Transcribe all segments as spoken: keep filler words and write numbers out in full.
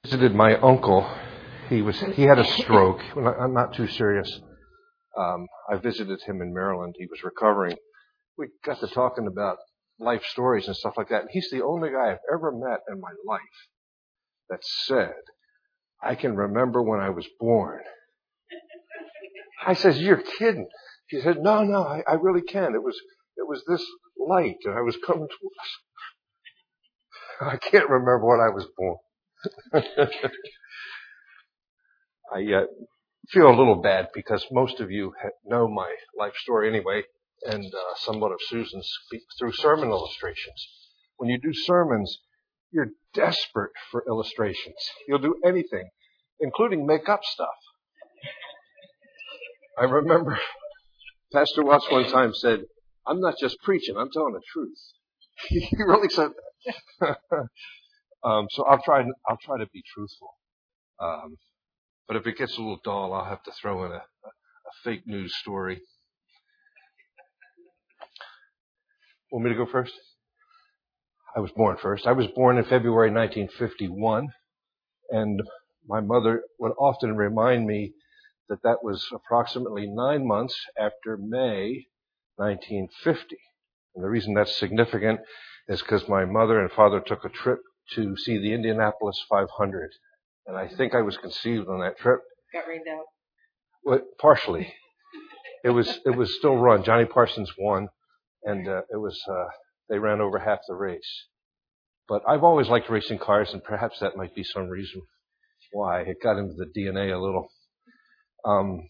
Visited my uncle. He was he had a stroke. Well, I'm not too serious. Um, I visited him in Maryland. He was recovering. We got to talking about life stories and stuff like that. And he's the only guy I've ever met in my life that said, "I can remember when I was born." I says, "You're kidding." He said, "No, no, I, I really can. It was it was this light, and I was coming to. I can't remember when I was born." I uh, feel a little bad because most of you know my life story anyway, and uh, somewhat of Susan's through sermon illustrations. When you do sermons, you're desperate for illustrations. You'll do anything, including make up stuff. I remember Pastor Watts one time said, "I'm not just preaching, I'm telling the truth." He really said that. um, so I'll try. I'll try to be truthful. Um, but if it gets a little dull, I'll have to throw in a, a, a fake news story. Want me to go first? I was born first. I was born in February nineteen fifty-one, and my mother would often remind me that that was approximately nine months after May nineteen fifty. And the reason that's significant is because my mother and father took a trip to see the Indianapolis five hundred. And I think I was conceived on that trip. Got rained out. Well, partially. It was it was still run. Johnny Parsons won, and uh, it was uh, they ran over half the race. But I've always liked racing cars, and perhaps that might be some reason why it got into the D N A a little. Um,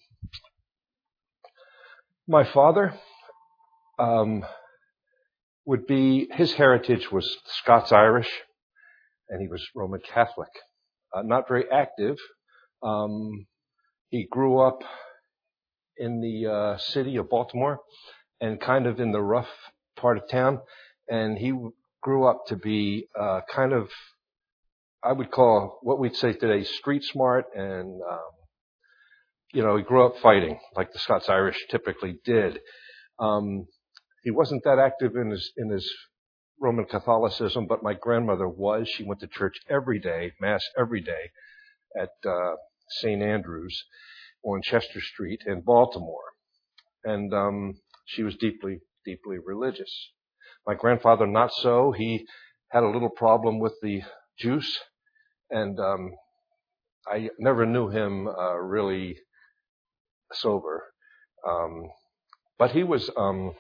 my father um, would be his heritage was Scots-Irish, and he was Roman Catholic. Uh, not very active. Um, he grew up in the uh, city of Baltimore and kind of in the rough part of town. And he grew up to be uh, kind of, I would call what we'd say today street smart. And, um, you know, he grew up fighting like the Scots-Irish typically did. Um, he wasn't that active in his, in his Roman Catholicism, but my grandmother was. She went to church every day, Mass every day at uh, Saint Andrew's on Chester Street in Baltimore. And um, she was deeply, deeply religious. My grandfather, not so. He had a little problem with the juice, and um, I never knew him uh, really sober. Um, but he was um,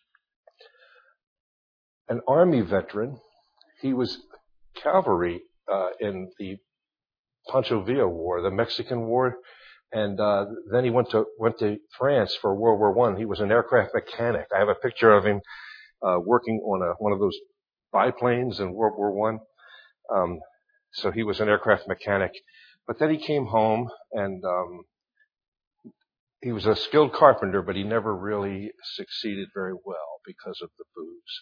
an Army veteran. He was cavalry uh, in the Pancho Villa War, the Mexican War, and uh, then he went to went to France for World War One. He was an aircraft mechanic. I have a picture of him uh, working on a, one of those biplanes in World War One. Um, so he was an aircraft mechanic. But then he came home, and um, he was a skilled carpenter, but he never really succeeded very well because of the booze.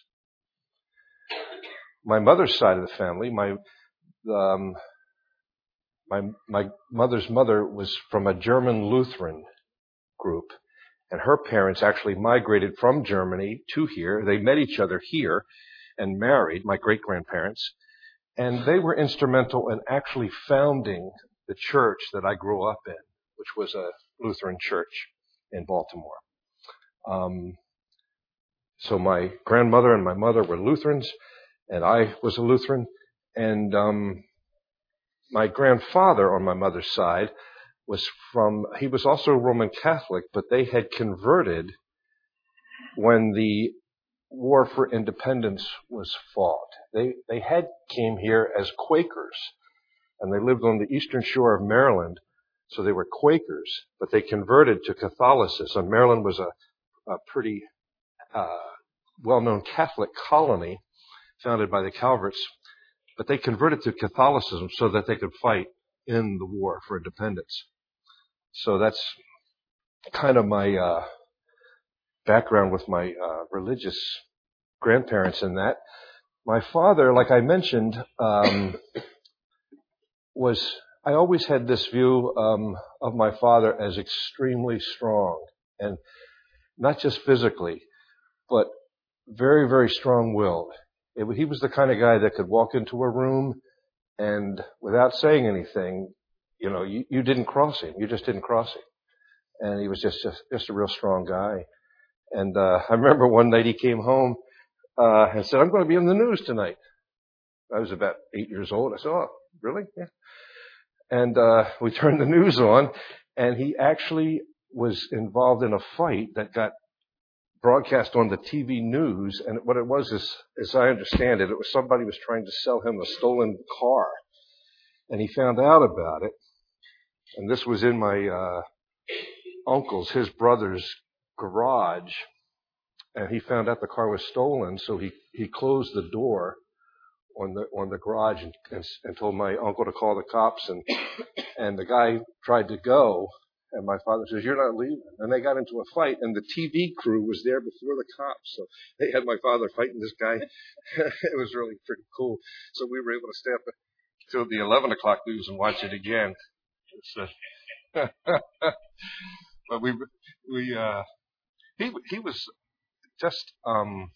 My mother's side of the family, my um, My my mother's mother was from a German Lutheran group, and her parents actually migrated from Germany to here. They met each other here and married, my great-grandparents, and they were instrumental in actually founding the church that I grew up in, which was a Lutheran church in Baltimore. Um, so my grandmother and my mother were Lutherans, and I was a Lutheran, and um my grandfather on my mother's side was from, he was also Roman Catholic, but they had converted when the War for Independence was fought. They, they had came here as Quakers, and they lived on the eastern shore of Maryland, so they were Quakers, but they converted to Catholicism. Maryland was a, a pretty uh, well-known Catholic colony founded by the Calverts. But they converted to Catholicism so that they could fight in the war for independence. So that's kind of my uh, background with my uh, religious grandparents in that. My father, like I mentioned, um, was, I always had this view um, of my father as extremely strong, and not just physically, but very, very strong-willed. It, he was the kind of guy that could walk into a room And without saying anything, you know, you, you didn't cross him. You just didn't cross him. And he was just, just, just a real strong guy. And, uh, I remember one night he came home, uh, and said, I'm going to be in the news tonight. I was about eight years old. I said, oh, really? Yeah. And, uh, we turned the news on, and he actually was involved in a fight that got broadcast on the T V news. And what it was is, as I understand it, it was somebody was trying to sell him a stolen car. And he found out about it. And this was in my, uh, uncle's, his brother's garage. And he found out the car was stolen. So he, he closed the door on the, on the garage and, and, and told my uncle to call the cops. And, and the guy tried to go. And my father says, you're not leaving. And they got into a fight, and the T V crew was there before the cops. So they had my father fighting this guy. It was really pretty cool. So we were able to stay up until the eleven o'clock news and watch it again. It's, uh, but we, we, uh, he, he was just, um,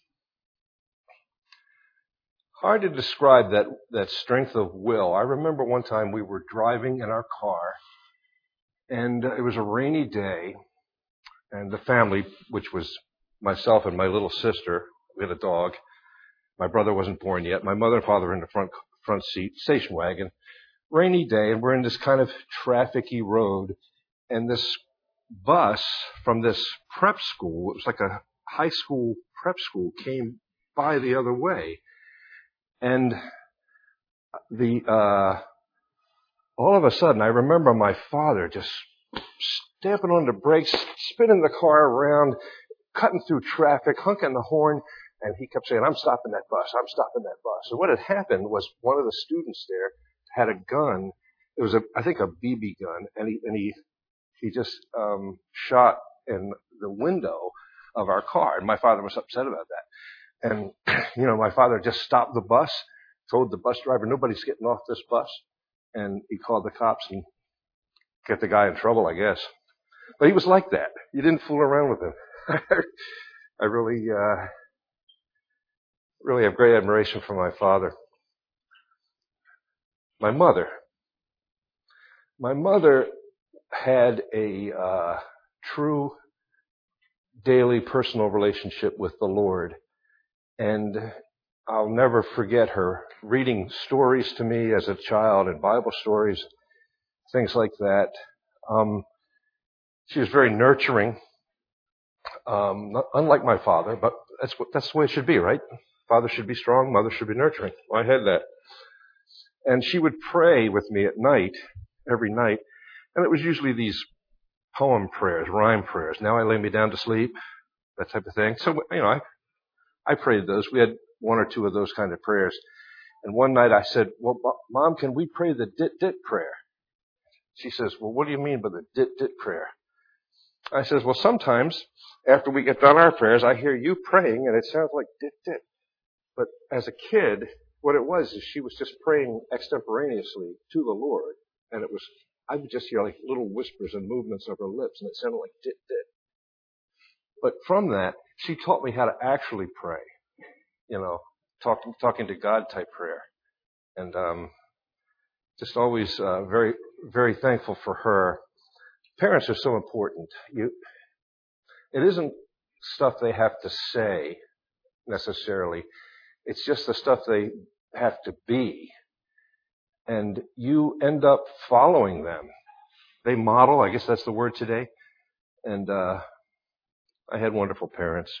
hard to describe that, that strength of will. I remember one time we were driving in our car, and it was a rainy day, and the family, which was myself and my little sister, we had a dog. My brother wasn't born yet. My mother and father were in the front front seat, station wagon. Rainy day, and we're in this kind of trafficy road, and this bus from this prep school, it was like a high school prep school, came by the other way. And the, uh, all of a sudden, I remember my father just stamping on the brakes, spinning the car around, cutting through traffic, honking the horn, and he kept saying, I'm stopping that bus, I'm stopping that bus. And what had happened was one of the students there had a gun. It was, a, I think, a B B gun, and he, and he, he just um, shot in the window of our car, and my father was upset about that. And, you know, my father just stopped the bus, told the bus driver, nobody's getting off this bus. And he called the cops and get the guy in trouble, I guess. But he was like that. You didn't fool around with him. I really, uh, really have great admiration for my father. My mother. My mother had a, uh, true daily personal relationship with the Lord. And I'll never forget her reading stories to me as a child and Bible stories, things like that. Um, she was very nurturing, um, not, unlike my father, but that's what, that's the way it should be, right? Father should be strong, mother should be nurturing. Well, I had that. And she would pray with me at night, every night, and it was usually these poem prayers, rhyme prayers. Now I lay me down to sleep, that type of thing. So, you know, I, I prayed those. We had one or two of those kind of prayers. And one night I said, well, Mom, can we pray the dit-dit prayer? She says, well, what do you mean by the dit-dit prayer? I says, well, sometimes after we get done our prayers, I hear you praying and it sounds like dit-dit. But as a kid, what it was is she was just praying extemporaneously to the Lord. And it was, I would just hear like little whispers and movements of her lips, and it sounded like dit-dit. But from that, she taught me how to actually pray. You know, talking talking to God type prayer, and um, just always uh, very very thankful for her. Parents are so important. You, it isn't stuff they have to say necessarily. It's just the stuff they have to be, and you end up following them. They model. I guess that's the word today. And uh, I had wonderful parents.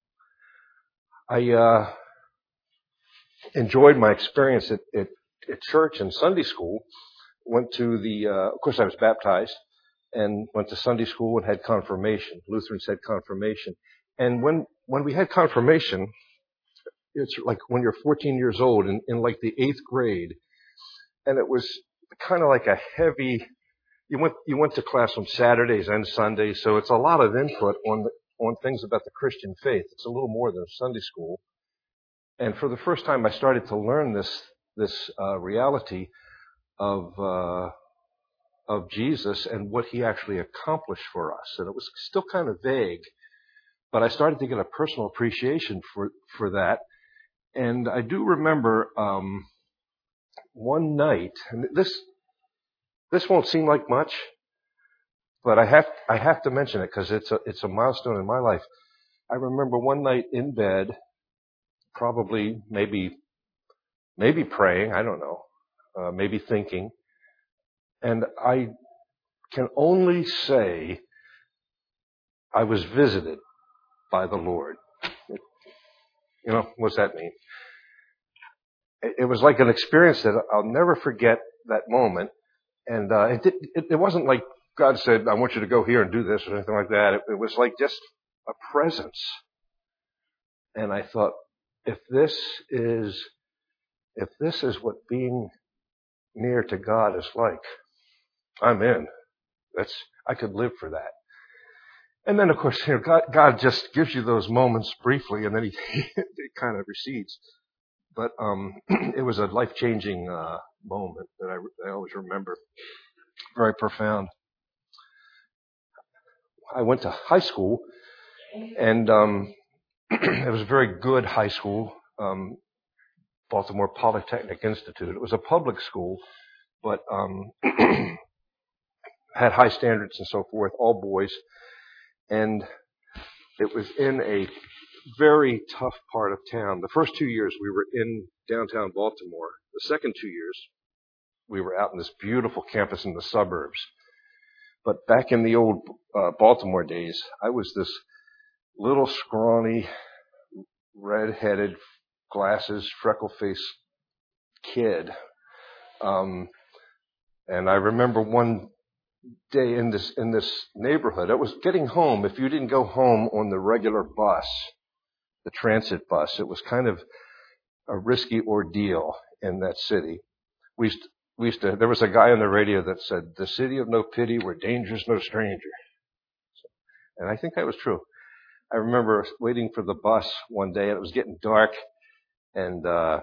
I. Uh, enjoyed my experience at, at, at church and Sunday school. Went to the, uh, of course I was baptized, and went to Sunday school and had confirmation. Lutherans had confirmation. And when, when we had confirmation, it's like when you're fourteen years old in, in like the eighth grade, and it was kind of like a heavy, you went, you went to class on Saturdays and Sundays, so it's a lot of input on the, on things about the Christian faith. It's a little more than Sunday school. And for the first time, I started to learn this this uh, reality of uh, of Jesus and what he actually accomplished for us. And it was still kind of vague, but I started to get a personal appreciation for for that. And I do remember um, one night, and this this won't seem like much, but I have I have to mention it because it's a it's a milestone in my life. I remember one night in bed, probably maybe maybe praying, I don't know, uh, maybe thinking, and I can only say I was visited by the Lord. It, you know, what's that mean? It, it was like an experience that I'll never forget that moment. And uh, it, did, it it wasn't like God said, I want you to go here and do this or anything like that. It, it was like just a presence. And I thought, if this is if this is what being near to God is like, I'm in. That's I could live for that. And then, of course, you know, God, God just gives you those moments briefly, and then he it kind of recedes. But um, it was a life-changing uh, moment that I, I always remember. Very profound. I went to high school, and um, it was a very good high school, um, Baltimore Polytechnic Institute. It was a public school, but um, had high standards and so forth, all boys. And it was in a very tough part of town. The first two years we were in downtown Baltimore. The second two years we were out in this beautiful campus in the suburbs. But back in the old uh, Baltimore days, I was this little scrawny, red-headed, glasses, freckle-faced kid. Um, and I remember one day in this in this neighborhood, it was getting home. If you didn't go home on the regular bus, the transit bus, it was kind of a risky ordeal in that city. We used to, we used to, there was a guy on the radio that said, "The city of no pity, where danger's no stranger." And I think that was true. I remember waiting for the bus one day, and it was getting dark, and uh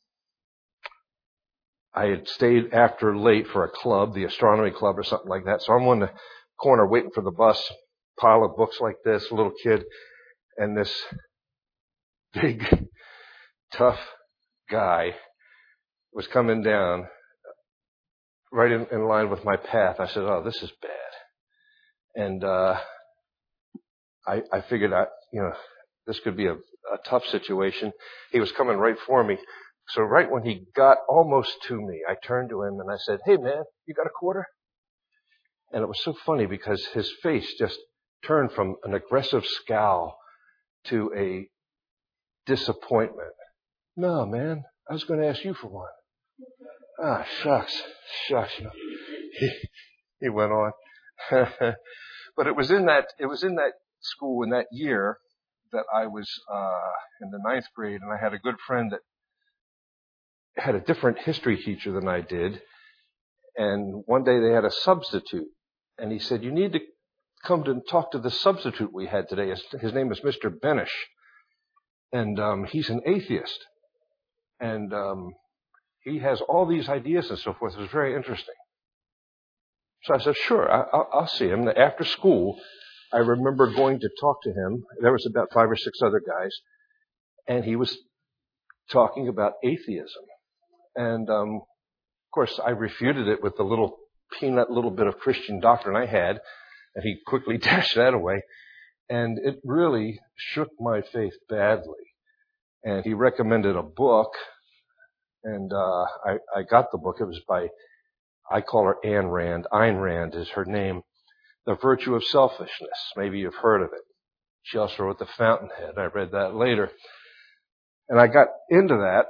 I had stayed after late for a club, the astronomy club or something like that. So I'm on the corner waiting for the bus, pile of books like this, little kid, and this big, tough guy was coming down right in, in line with my path. I said, "Oh, this is bad." And uh I, I figured out, you know, this could be a, a tough situation. He was coming right for me. So right when he got almost to me, I turned to him and I said, "Hey man, you got a quarter?" And it was so funny because his face just turned from an aggressive scowl to a disappointment. "No, man, I was going to ask you for one." Ah, shucks, shucks. You know. He, he went on. But it was in that, it was in that school in that year that I was, uh, in the ninth grade, and I had a good friend that had a different history teacher than I did. And one day they had a substitute, and he said, "You need to come to talk to the substitute we had today. His, his name is Mister Benish, and um, he's an atheist, and um, he has all these ideas and so forth." It was very interesting. So I said, "Sure, I, I'll, I'll see him." After school, I remember going to talk to him. There was about five or six other guys, and he was talking about atheism. And um, of course, I refuted it with the little peanut little bit of Christian doctrine I had, and he quickly dashed that away. And it really shook my faith badly. And he recommended a book, and uh, I, I got the book. It was by, I call her Ayn Rand. Ayn Rand is her name. The Virtue of Selfishness. Maybe you've heard of it. She also wrote The Fountainhead. I read that later. And I got into that.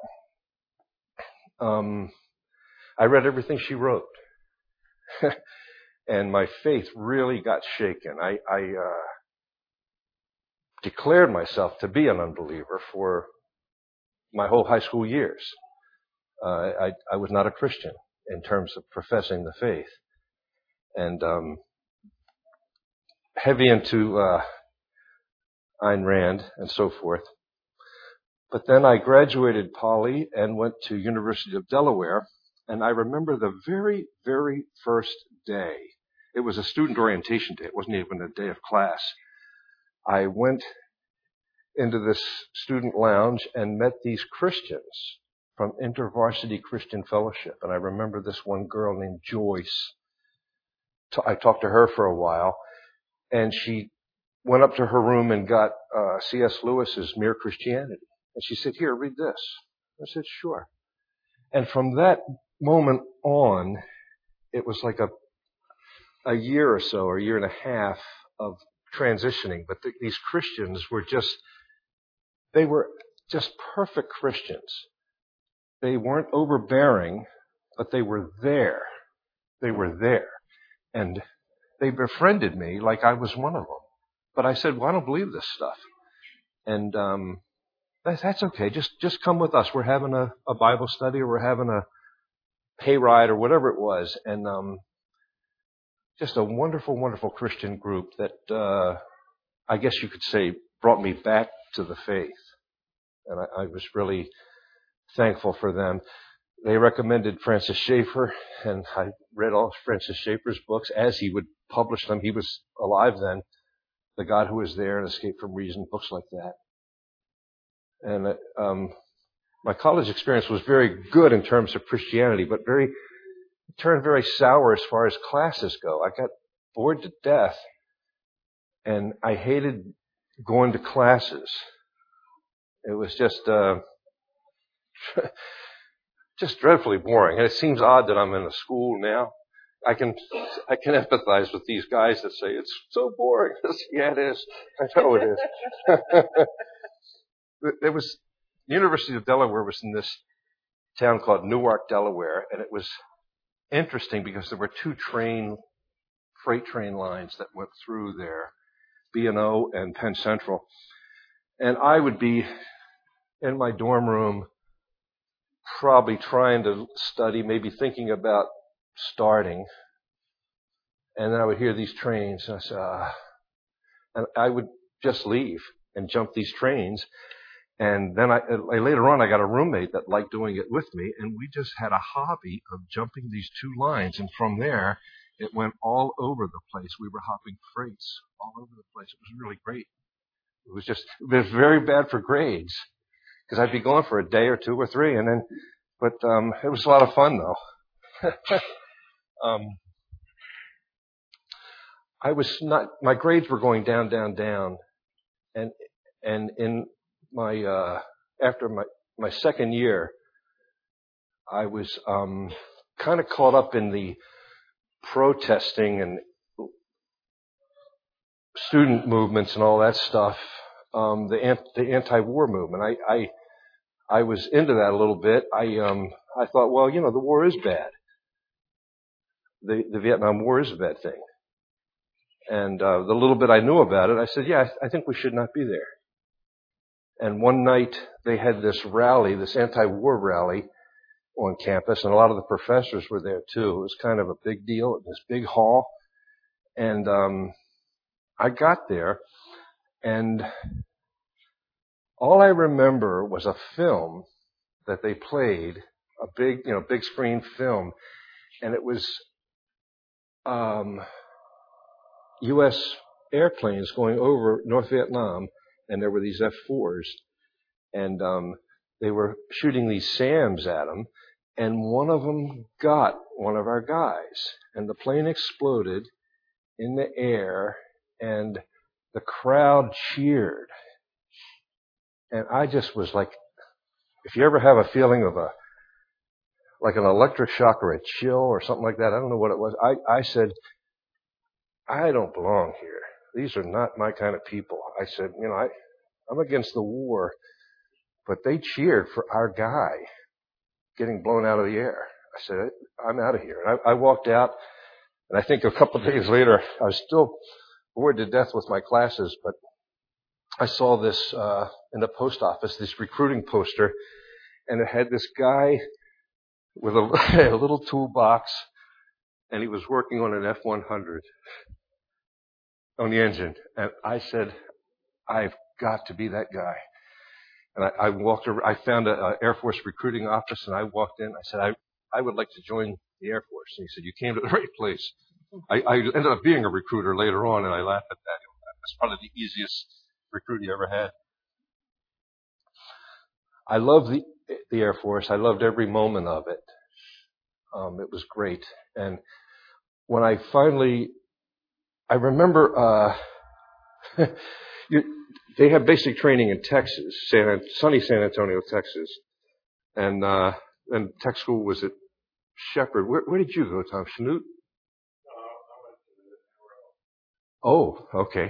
Um, I read everything she wrote. And my faith really got shaken. I, I uh, declared myself to be an unbeliever for my whole high school years. Uh, I, I was not a Christian in terms of professing the faith. And um, heavy into uh, Ayn Rand and so forth. But then I graduated Poly and went to University of Delaware. And I remember the very, very first day. It was a student orientation day. It wasn't even a day of class. I went into this student lounge and met these Christians from InterVarsity Christian Fellowship. And I remember this one girl named Joyce. I talked to her for a while, and she went up to her room and got uh, C S Lewis's Mere Christianity. And she said, "Here, read this." I said, "Sure." And from that moment on, it was like a a year or so, or a year and a half of transitioning. But th- these Christians were just, they were just perfect Christians. They weren't overbearing, but they were there. They were there. And they befriended me like I was one of them. But I said, "Well, I don't believe this stuff." And um, that, that's okay. Just just come with us. We're having a, a Bible study, or we're having a hayride, or whatever it was. And um, just a wonderful, wonderful Christian group that uh, I guess you could say brought me back to the faith. And I, I was really thankful for them. They recommended Francis Schaeffer, and I read all Francis Schaeffer's books as he would publish them. He was alive then. The God Who Is There and Escape from Reason, books like that. And um, my college experience was very good in terms of Christianity, but very turned very sour as far as classes go. I got bored to death, and I hated going to classes. It was just uh, just dreadfully boring. And it seems odd that I'm in a school now. I can I can empathize with these guys that say it's so boring. Yeah, it is. I know it is. There was the University of Delaware was in this town called Newark, Delaware, and it was interesting because there were two train freight train lines that went through there, B and O and Penn Central. And I would be in my dorm room, probably trying to study, maybe thinking about starting. And then I would hear these trains, and I said, ah. And I would just leave and jump these trains. And then I, later on, I got a roommate that liked doing it with me, and we just had a hobby of jumping these two lines. And from there, it went all over the place. We were hopping freights all over the place. It was really great. It was just, it was very bad for grades, because I'd be gone for a day or two or three, and then, but um, it was a lot of fun though. um, I was not, my grades were going down, down, down, and and in my uh, after my my second year, I was um, kind of caught up in the protesting and student movements and all that stuff. Um, the ant, the anti-war movement. I, I I was into that a little bit. I um I thought, well, you know, the war is bad. The the Vietnam War is a bad thing. And uh, the little bit I knew about it, I said, yeah, I, I think we should not be there. And one night they had this rally, this anti-war rally on campus, and a lot of the professors were there too. It was kind of a big deal in this big hall. And um, I got there, and all I remember was a film that they played, a big, you know, big screen film, and it was um, U S airplanes going over North Vietnam, and there were these F fours, and um, they were shooting these SAMs at them, and one of them got one of our guys, and the plane exploded in the air, and the crowd cheered. And I just was like, if you ever have a feeling of a, like an electric shock or a chill or something like that, I don't know what it was. I, I said, I don't belong here. These are not my kind of people. I said, you know, I, I'm against the war, but they cheered for our guy getting blown out of the air. I said, I'm out of here. And I, I walked out, and I think a couple of days later, I was still bored to death with my classes, but I saw this uh, in the post office, this recruiting poster, and it had this guy with a, a little toolbox, and he was working on an F one hundred on the engine. And I said, I've got to be that guy. And I, I walked around, I found an Air Force recruiting office, and I walked in. I said, I, I would like to join the Air Force. And he said, you came to the right place. I, I ended up being a recruiter later on, and I laughed at that. That's probably the easiest recruit you ever had. I love the the Air Force. I loved every moment of it. Um, it was great. And when I finally, I remember, uh, you, they have basic training in Texas, San, sunny San Antonio, Texas. And, uh, and tech school was at Shepherd. Where, where did you go, Tom? Chanute? Oh, okay.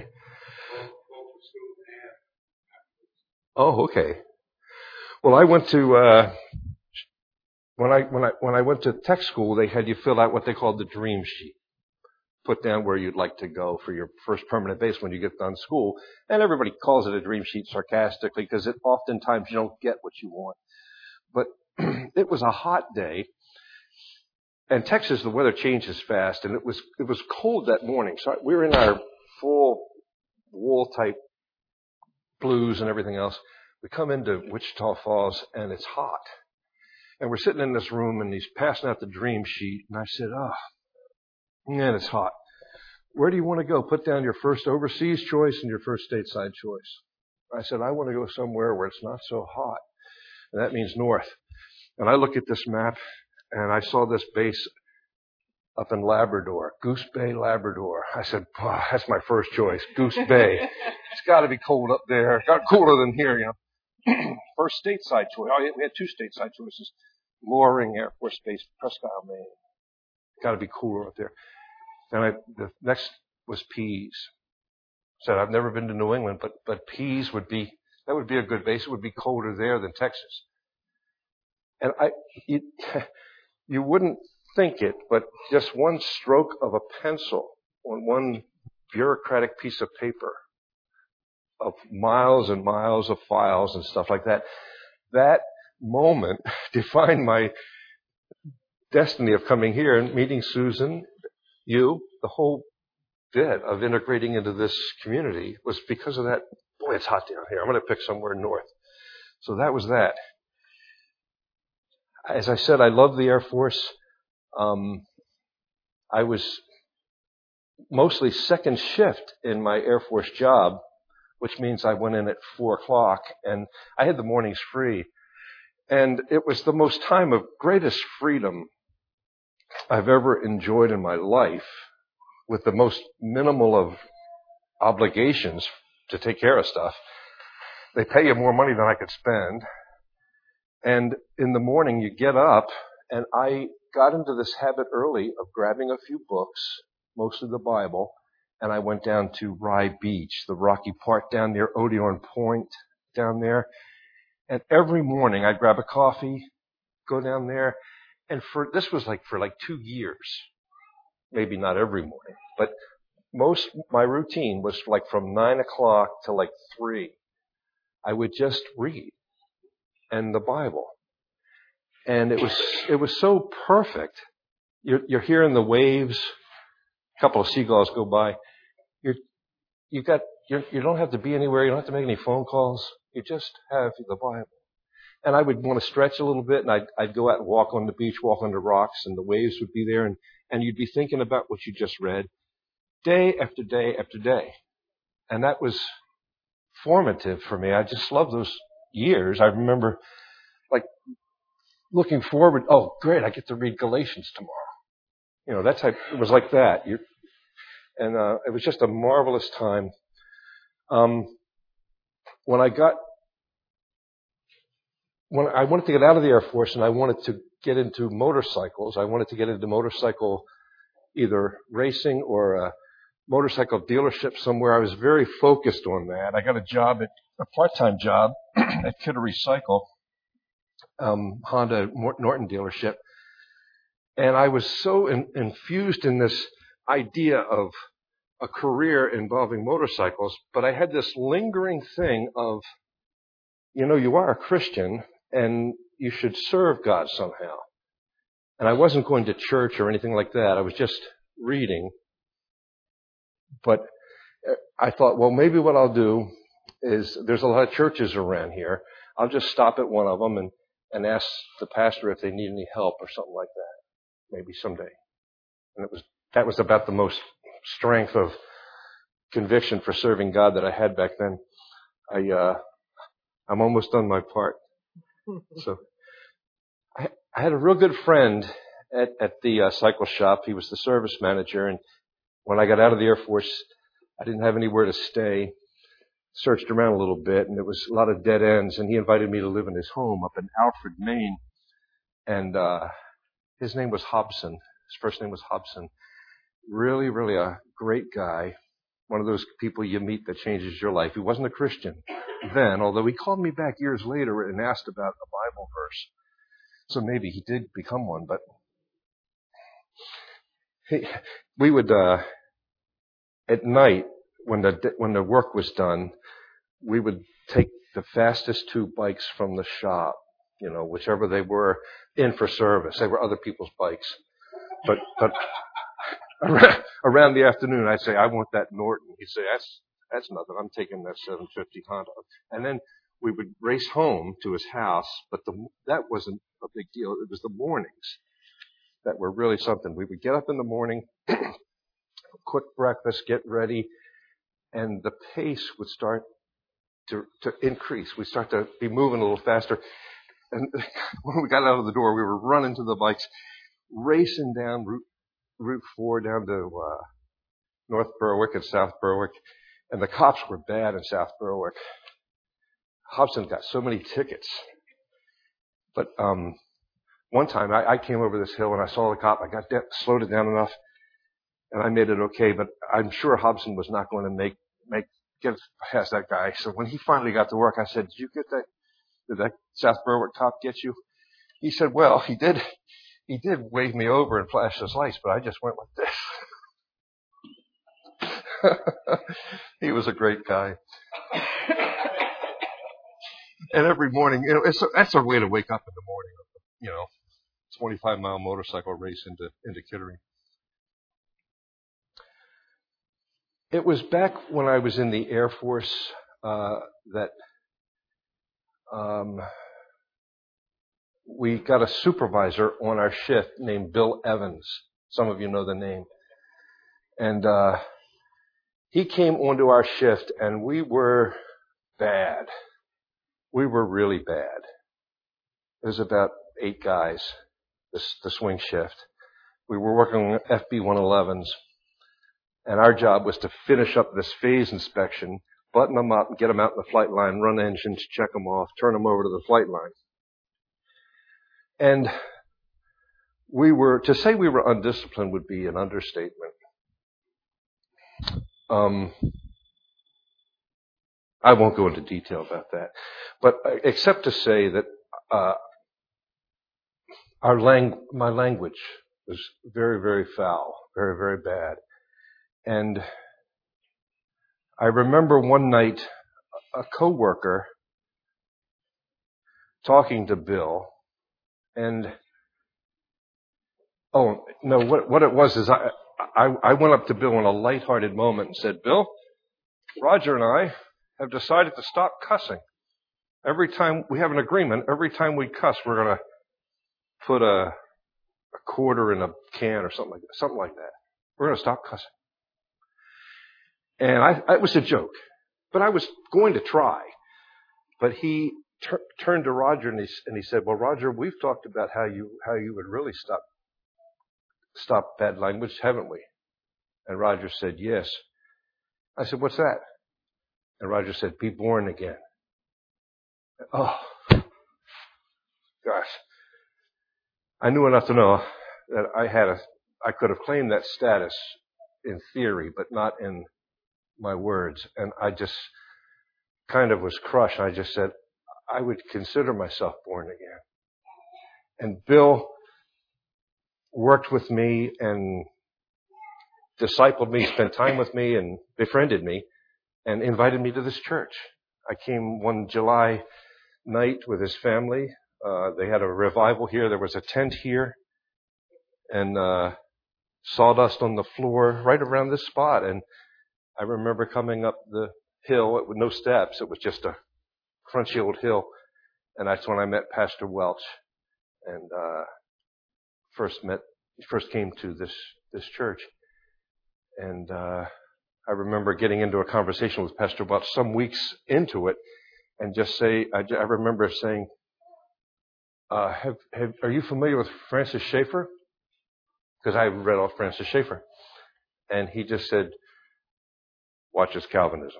Oh, okay. Well, I went to, uh, when I, when I, when I went to tech school, they had you fill out what they called the dream sheet. Put down where you'd like to go for your first permanent base when you get done school. And everybody calls it a dream sheet sarcastically because it oftentimes you don't get what you want. But it was a hot day. And Texas, the weather changes fast, and it was, it was cold that morning. So we were in our full wool type blues and everything else. We come into Wichita Falls and it's hot. And we're sitting in this room and he's passing out the dream sheet. And I said, oh, man, it's hot. Where do you want to go? Put down your first overseas choice and your first stateside choice. I said, I want to go somewhere where it's not so hot. And that means north. And I look at this map and I saw this base up in Labrador, Goose Bay, Labrador. I said, oh, that's my first choice, Goose Bay. It's got to be cold up there. Got cooler than here, you know. First stateside choice. Oh, we had two stateside choices. Loring Air Force Base, Presque Isle, Maine. Got to be cooler up there. And I, the next was Pease. Said I've never been to New England, but but Pease would be that would be a good base. It would be colder there than Texas. And I, it, you wouldn't think it, but just one stroke of a pencil on one bureaucratic piece of paper of miles and miles of files and stuff like that, that moment defined my destiny of coming here and meeting Susan, you, the whole bit of integrating into this community was because of that. Boy, it's hot down here. I'm going to pick somewhere north. So that was that. As I said, I love the Air Force. Um, I was mostly second shift in my Air Force job, which means I went in at four o'clock and I had the mornings free. And it was the most time of greatest freedom I've ever enjoyed in my life, with the most minimal of obligations to take care of stuff. They pay you more money than I could spend. And in the morning you get up, and I got into this habit early of grabbing a few books, mostly the Bible, and I went down to Rye Beach, the rocky part down near Odeon Point down there. And every morning I'd grab a coffee, go down there, and for this was like for like two years. Maybe not every morning, but most, my routine was like from nine o'clock to like three. I would just read and the Bible. And it was, it was so perfect. You're, you're hearing the waves. A couple of seagulls go by. You're, you got, you're, you don't have to be anywhere. You don't have to make any phone calls. You just have the Bible. And I would want to stretch a little bit, and I'd, I'd go out and walk on the beach, walk on the rocks, and the waves would be there, and, and you'd be thinking about what you just read day after day after day. And that was formative for me. I just love those years. I remember, like, looking forward, oh, great, I get to read Galatians tomorrow. You know, that type, it was like that. You're, and uh, it was just a marvelous time. Um, when I got When I wanted to get out of the Air Force and I wanted to get into motorcycles, I wanted to get into motorcycle either racing or a motorcycle dealership somewhere. I was very focused on that. I got a job at a part-time job at Kittery Cycle, um, Honda Norton dealership, and I was so in, infused in this idea of a career involving motorcycles, but I had this lingering thing of, you know, you are a Christian, and you should serve God somehow. And I wasn't going to church or anything like that. I was just reading. But I thought, well, maybe what I'll do is, there's a lot of churches around here. I'll just stop at one of them and, and ask the pastor if they need any help or something like that. Maybe someday. And it was, that was about the most strength of conviction for serving God that I had back then. I, uh, I'm almost done my part. So I, I had a real good friend at, at the uh, cycle shop. He was the service manager, and when I got out of the Air Force, I didn't have anywhere to stay. Searched around a little bit, and it was a lot of dead ends, and he invited me to live in his home up in Alfred, Maine. And uh his name was Hobson. His first name was Hobson. Really, really a great guy. One of those people you meet that changes your life. He wasn't a Christian then, although he called me back years later and asked about a Bible verse. So maybe he did become one, but he, we would, uh, at night, when the, when the work was done, we would take the fastest two bikes from the shop, you know, whichever they were, in for service. They were other people's bikes. But, but around, around the afternoon, I'd say, I want that Norton. He'd say, that's, that's nothing. I'm taking that seven fifty Honda. And then we would race home to his house, but the, that wasn't a big deal. It was the mornings that were really something. We would get up in the morning, quick breakfast, get ready, and the pace would start to, to increase. We'd start to be moving a little faster. And when we got out of the door, we were running to the bikes, racing down Route, Route four down to uh, North Berwick and South Berwick. And the cops were bad in South Berwick. Hobson got so many tickets. But um one time I, I came over this hill and I saw the cop. I got de- slowed it down enough, and I made it okay. But I'm sure Hobson was not going to make make get past that guy. So when he finally got to work, I said, "Did you get that? Did that South Berwick cop get you?" He said, "Well, he did. He did wave me over and flash his lights, but I just went like this." He was a great guy. And every morning, you know, it's a, that's a way to wake up in the morning. You know, twenty-five mile motorcycle race into into Kittery. It was back when I was in the Air Force uh, that um, we got a supervisor on our shift named Bill Evans. Some of you know the name. And uh, he came onto our shift, and we were bad. We were really bad. It was about eight guys, the, the swing shift. We were working on F B one elevens, and our job was to finish up this phase inspection, button them up, and get them out in the flight line, run engines, check them off, turn them over to the flight line. And we were, to say we were undisciplined would be an understatement. Um, I won't go into detail about that, but except to say that uh, our lang- my language was very, very foul, very, very bad. And I remember one night a coworker talking to Bill, and oh no, what what it was is I I, I went up to Bill in a lighthearted moment and said, "Bill, Roger and I have decided to stop cussing. Every time we have an agreement, every time we cuss, we're going to put a, a quarter in a can or something like that. Something like that. We're going to stop cussing." And I, it was a joke, but I was going to try. But he tur- turned to Roger and he, and he said, "Well, Roger, we've talked about how you how you would really stop stop bad language, haven't we?" And Roger said, "Yes." I said, "What's that?" And Roger said, "Be born again." Oh, gosh. I knew enough to know that I had a, I could have claimed that status in theory, but not in my words. And I just kind of was crushed. I just said, I would consider myself born again. And Bill worked with me and discipled me, spent time with me and befriended me and invited me to this church. I came one July night with his family. Uh, they had a revival here. There was a tent here and, uh, sawdust on the floor right around this spot. And I remember coming up the hill with no steps. It was just a crunchy old hill. And that's when I met Pastor Welch and, uh, first met, first came to this, this church. And, uh, I remember getting into a conversation with Pastor Welch some weeks into it and just say, I, I remember saying, uh, have, have, are you familiar with Francis Schaeffer? Because I read all Francis Schaeffer. And he just said, watch his Calvinism.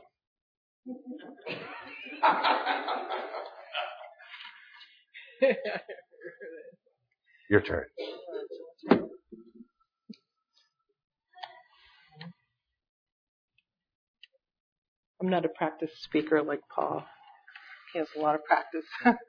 Your turn. I'm not a practice speaker like Paul. He has a lot of practice.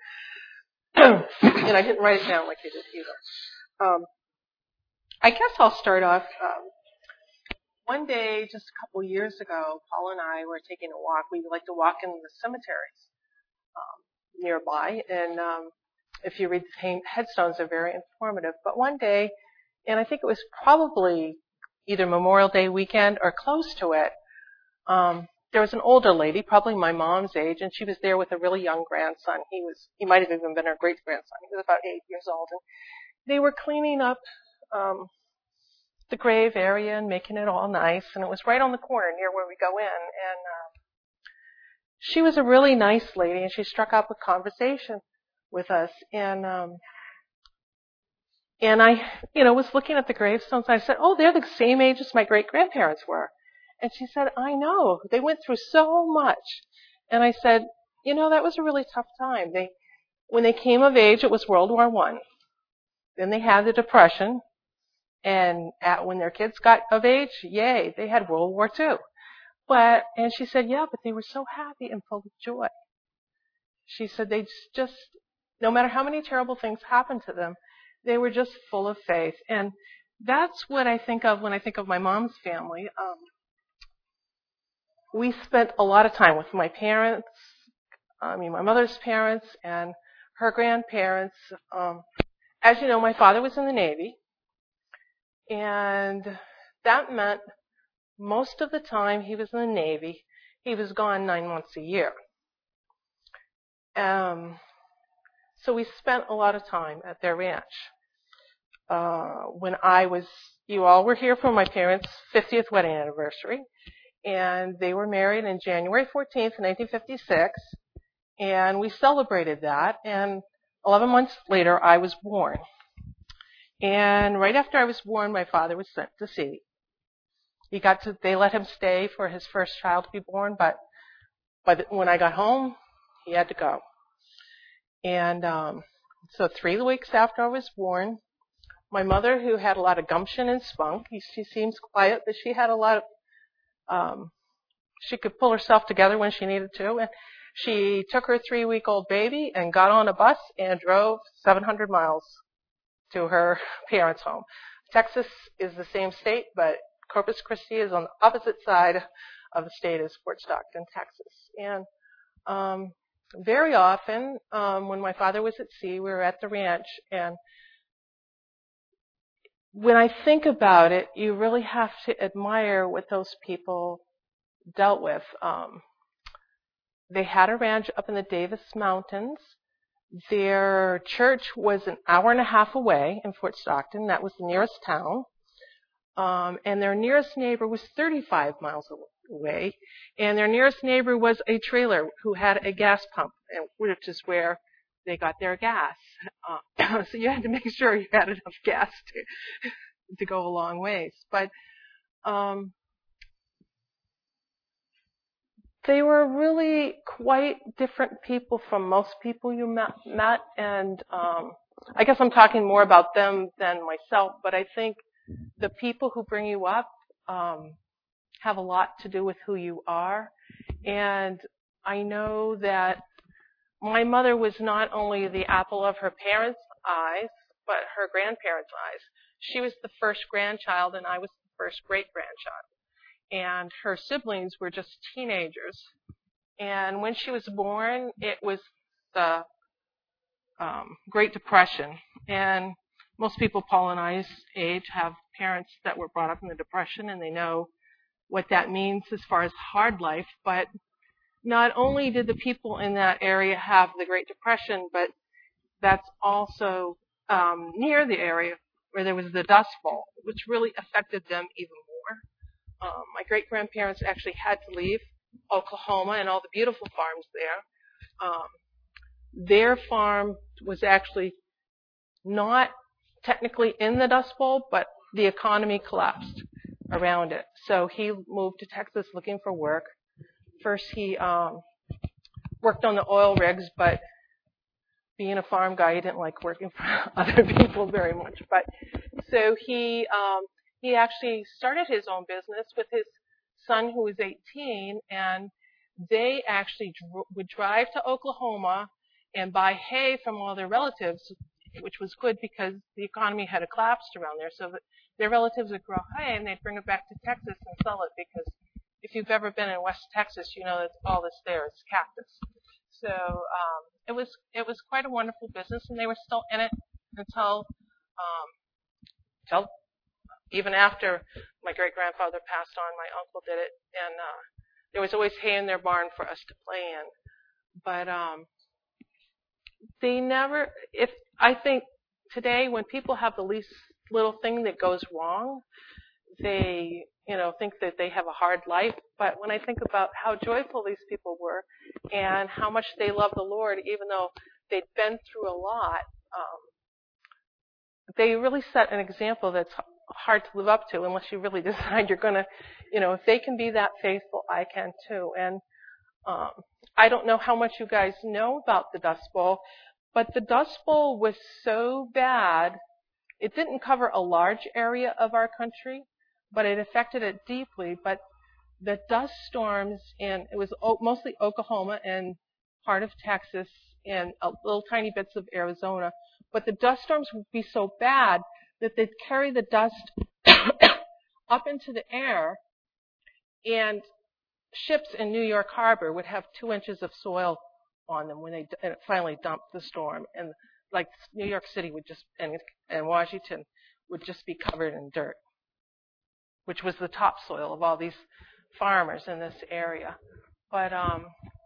And I didn't write it down like he did either. Um, I guess I'll start off. Um, one day, just a couple years ago, Paul and I were taking a walk. We like to walk in the cemeteries um, nearby. And um, if you read the headstones, they're very informative. But one day, and I think it was probably either Memorial Day weekend or close to it, um, there was an older lady, probably my mom's age, and she was there with a really young grandson. He was, he might have even been her great grandson. He was about eight years old. And they were cleaning up um, the grave area and making it all nice. And it was right on the corner near where we go in. And uh, she was a really nice lady, and she struck up a conversation with us. And um, and I, you know, was looking at the gravestones. And I said, "Oh, they're the same age as my great grandparents were." And she said, "I know. They went through so much." And I said, "You know, that was a really tough time. They, when they came of age, it was World War One. Then they had the Depression, and at, when their kids got of age, yay, they had World War Two. But and she said, "Yeah, but they were so happy and full of joy." She said they just, no matter how many terrible things happened to them, they were just full of faith. And that's what I think of when I think of my mom's family. Um, We spent a lot of time with my parents, I mean, my mother's parents and her grandparents. Um, as you know, my father was in the Navy, and that meant most of the time he was in the Navy, he was gone nine months a year. Um, so we spent a lot of time at their ranch. Uh, when I was, you all were here for my parents' fiftieth wedding anniversary. And they were married on January fourteenth, nineteen fifty-six, and we celebrated that. And eleven months later, I was born. And right after I was born, my father was sent to sea. He got to, they let him stay for his first child to be born, but but when I got home, he had to go. And um, so three weeks after I was born, my mother, who had a lot of gumption and spunk, she seems quiet, but she had a lot of Um, she could pull herself together when she needed to. And she took her three-week-old baby and got on a bus and drove seven hundred miles to her parents' home. Texas is the same state, but Corpus Christi is on the opposite side of the state as Fort Stockton, Texas. And um, very often, um, when my father was at sea, we were at the ranch. And when I think about it, you really have to admire what those people dealt with. Um, they had a ranch up in the Davis Mountains. Their church was an hour and a half away in Fort Stockton. That was the nearest town. Um, and their nearest neighbor was thirty-five miles away. And their nearest neighbor was a trailer who had a gas pump, which is where they got their gas. Uh, so you had to make sure you had enough gas to to go a long ways. But um, they were really quite different people from most people you met. met and um, I guess I'm talking more about them than myself, but I think the people who bring you up um, have a lot to do with who you are. And I know that my mother was not only the apple of her parents' eyes, but her grandparents' eyes. She was the first grandchild, and I was the first great-grandchild. And her siblings were just teenagers. And when she was born, it was the um, Great Depression. And most people Paul and I's age have parents that were brought up in the Depression, and they know what that means as far as hard life. But not only did the people in that area have the Great Depression, but that's also um, near the area where there was the Dust Bowl, which really affected them even more. Um, my great-grandparents actually had to leave Oklahoma and all the beautiful farms there. Um, their farm was actually not technically in the Dust Bowl, but the economy collapsed around it. So he moved to Texas looking for work. First he um, worked on the oil rigs, but being a farm guy, he didn't like working for other people very much. But so he um, he actually started his own business with his son, who was eighteen, and they actually dr- would drive to Oklahoma and buy hay from all their relatives, which was good because the economy had collapsed around there. So that their relatives would grow hay and they'd bring it back to Texas and sell it, because if you've ever been in West Texas, you know that all that's there is cactus. So um, it was it was quite a wonderful business, and they were still in it until um, until even after my great grandfather passed on. My uncle did it, and uh, there was always hay in their barn for us to play in. But um, they never. If I think today, when people have the least little thing that goes wrong, they you know think that they have a hard life. But when I think about how joyful these people were and how much they love the Lord, even though they'd been through a lot, um, they really set an example that's hard to live up to unless you really decide you're going to, you know, if they can be that faithful, I can too. And um, I don't know how much you guys know about the Dust Bowl, but the Dust Bowl was so bad, it didn't cover a large area of our country, but it affected it deeply. But the dust storms in, it was mostly Oklahoma and part of Texas and a little tiny bits of Arizona, but the dust storms would be so bad that they'd carry the dust up into the air, and ships in New York Harbor would have two inches of soil on them when they and it finally dumped the storm. And like New York City would just, and, and Washington would just be covered in dirt, which was the topsoil of all these farmers in this area. But um,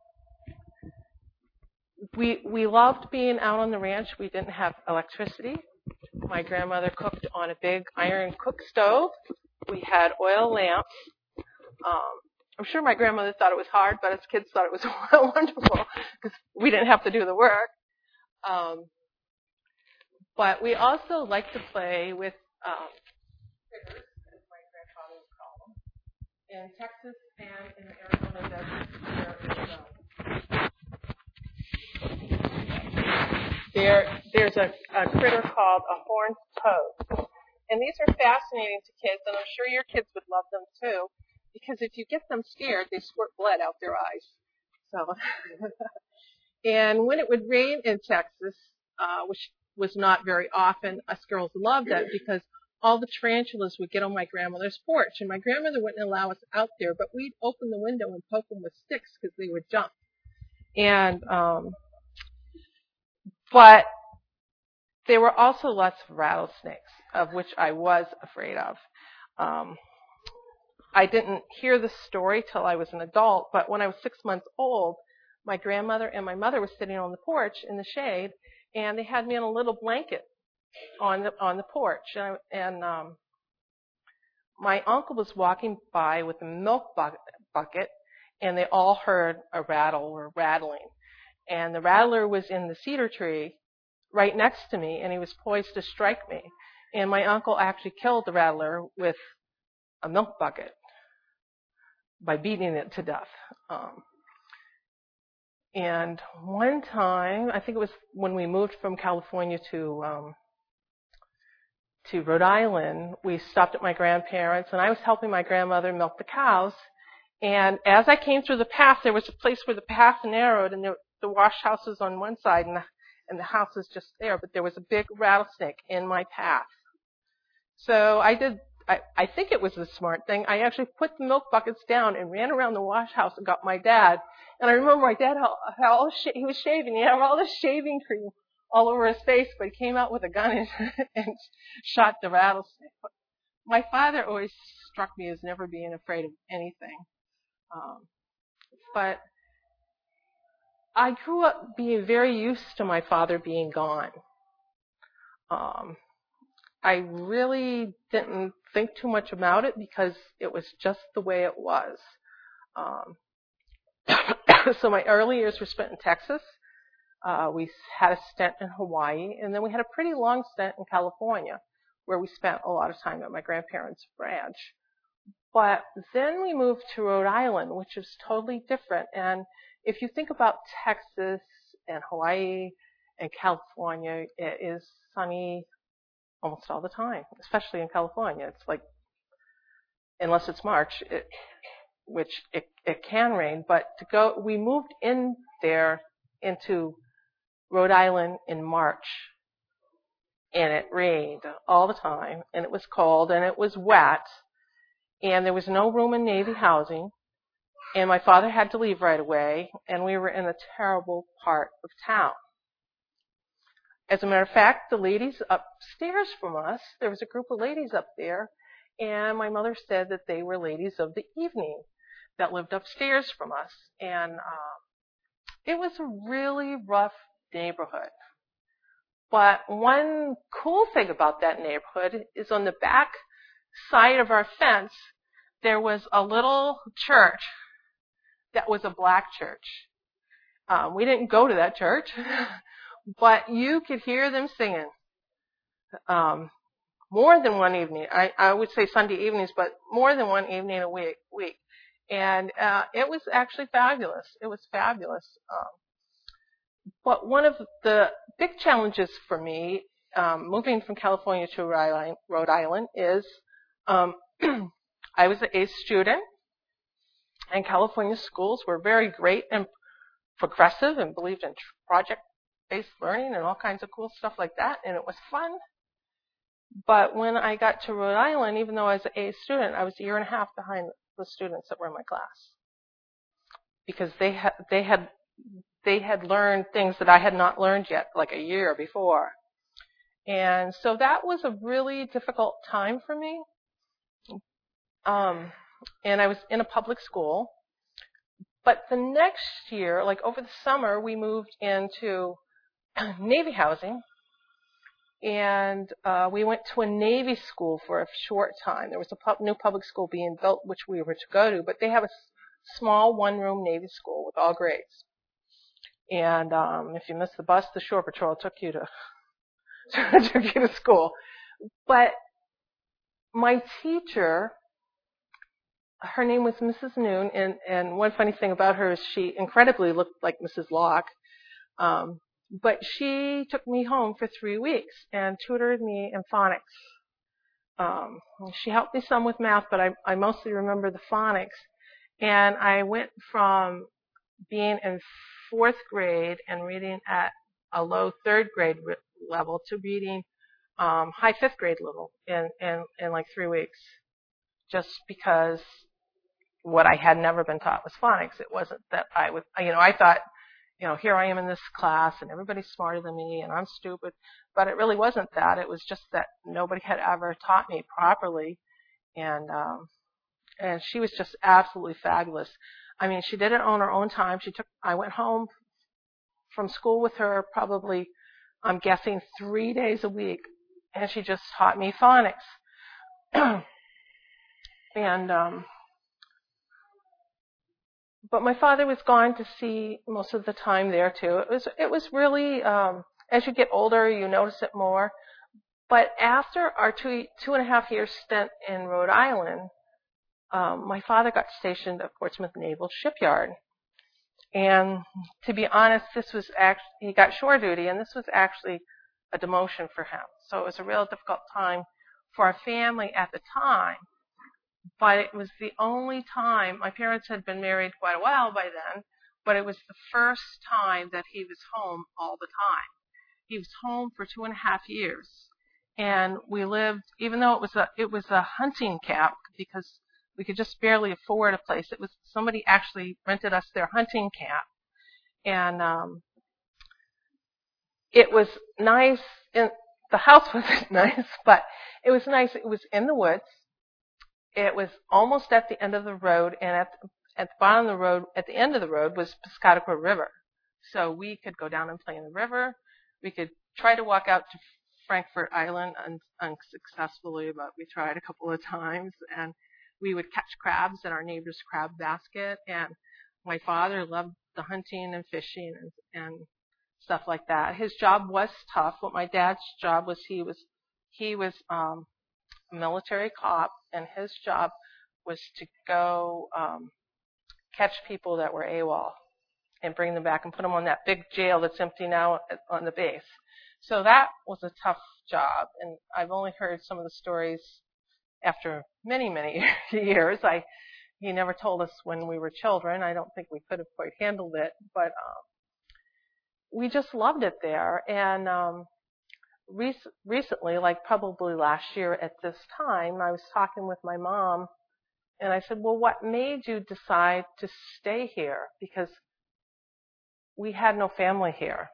we we loved being out on the ranch. We didn't have electricity. My grandmother cooked on a big iron cook stove. We had oil lamps. Um, I'm sure my grandmother thought it was hard, but as kids thought it was wonderful because we didn't have to do the work. Um, but we also liked to play with um, critters, as my grandfather would call them. In Texas and in the Arizona desert, there is um, there there's a, a critter called a horned toad, and these are fascinating to kids, and I'm sure your kids would love them too, because if you get them scared, they squirt blood out their eyes. So, and when it would rain in Texas, uh, which was not very often, us girls loved it because all the tarantulas would get on my grandmother's porch, and my grandmother wouldn't allow us out there, but we'd open the window and poke them with sticks because they would jump. And um, but there were also lots of rattlesnakes, of which I was afraid of. Um, I didn't hear the story till I was an adult, but when I was six months old, my grandmother and my mother were sitting on the porch in the shade, and they had me in a little blanket on the on the porch, and, and um, my uncle was walking by with a milk bucket, bucket, and they all heard a rattle or rattling, and the rattler was in the cedar tree right next to me, and he was poised to strike me, and my uncle actually killed the rattler with a milk bucket by beating it to death. Um, and one time, I think it was when we moved from California to um, to Rhode Island, we stopped at my grandparents, and I was helping my grandmother milk the cows. And as I came through the path, there was a place where the path narrowed, and there, the wash house was on one side, and the, and the house was just there. But there was a big rattlesnake in my path. So I did. I, I think it was the smart thing. I actually put the milk buckets down and ran around the wash house and got my dad. And I remember my dad, how, how all sh- he was shaving. He had all this shaving cream all over his face, but he came out with a gun and, and shot the rattlesnake. But my father always struck me as never being afraid of anything. Um, but I grew up being very used to my father being gone. Um, I really didn't think too much about it because it was just the way it was. Um, so my early years were spent in Texas. Uh, we had a stint in Hawaii, and then we had a pretty long stint in California, where we spent a lot of time at my grandparents' ranch. But then we moved to Rhode Island, which is totally different. And if you think about Texas and Hawaii and California, it is sunny almost all the time, especially in California. It's like, unless it's March, it, which it, it can rain. But to go, we moved in there into Rhode Island in March, and it rained all the time, and it was cold, and it was wet. And there was no room in Navy housing, and my father had to leave right away, and we were in a terrible part of town. As a matter of fact, the ladies upstairs from us, there was a group of ladies up there, and my mother said that they were ladies of the evening that lived upstairs from us. And um, it was a really rough neighborhood. But one cool thing about that neighborhood is on the back side of our fence, there was a little church that was a black church. Um, we didn't go to that church, but you could hear them singing um, more than one evening. I, I would say Sunday evenings, but more than one evening a week. week. And uh, it was actually fabulous. It was fabulous. Um, but one of the big challenges for me, um, moving from California to Rhode Island, is Um, I was an A student, and California schools were very great and progressive and believed in project-based learning and all kinds of cool stuff like that, and it was fun. But when I got to Rhode Island, even though I was an A student, I was a year and a half behind the students that were in my class, because they had they had they had learned things that I had not learned yet, like a year before. And so that was a really difficult time for me. Um, and I was in a public school. But the next year, like over the summer, we moved into Navy housing. And uh, we went to a Navy school for a short time. There was a pub- new public school being built, which we were to go to. But they have a s- small one-room Navy school with all grades. And um, if you missed the bus, the Shore Patrol took you to took you to school. But my teacher, her name was Missus Noon, and, and one funny thing about her is she incredibly looked like Missus Locke. Um, but she took me home for three weeks and tutored me in phonics. Um, she helped me some with math, but I, I mostly remember the phonics. And I went from being in fourth grade and reading at a low third grade re- level to reading um, high fifth grade level in, in, in like three weeks, just because what I had never been taught was phonics. It wasn't that I was, you know, I thought, you know, here I am in this class and everybody's smarter than me and I'm stupid. But it really wasn't that. It was just that nobody had ever taught me properly. And, um, and she was just absolutely fabulous. I mean, she did it on her own time. She took, I went home from school with her probably, I'm guessing, three days a week. And she just taught me phonics. and, um, But my father was gone to sea most of the time there too. It was it was really um, as you get older, you notice it more. But after our two two and a half year stint in Rhode Island, um, my father got stationed at Portsmouth Naval Shipyard. And to be honest, this was actually he got shore duty, and this was actually a demotion for him. So it was a real difficult time for our family at the time. But it was the only time, my parents had been married quite a while by then, but it was the first time that he was home all the time. He was home for two and a half years. And we lived, even though it was a, it was a hunting camp, because we could just barely afford a place. It was, somebody actually rented us their hunting camp. And, um, it was nice, in, the house wasn't nice, but it was nice. It was in the woods. It was almost at the end of the road, and at the, at the bottom of the road, at the end of the road, was Piscataqua River. So we could go down and play in the river. We could try to walk out to Frankfurt Island un, unsuccessfully, but we tried a couple of times. And we would catch crabs in our neighbor's crab basket. And my father loved the hunting and fishing, and, and stuff like that. His job was tough. What my dad's job was, he was he was um, a military cop, and his job was to go um, catch people that were AWOL and bring them back and put them on that big jail that's empty now on the base. So that was a tough job, and I've only heard some of the stories after many, many years. I he never told us when we were children. I don't think we could have quite handled it, but um, we just loved it there. And um, rec- recently, like probably last year at this time, I was talking with my mom, and I said, well, what made you decide to stay here? Because we had no family here.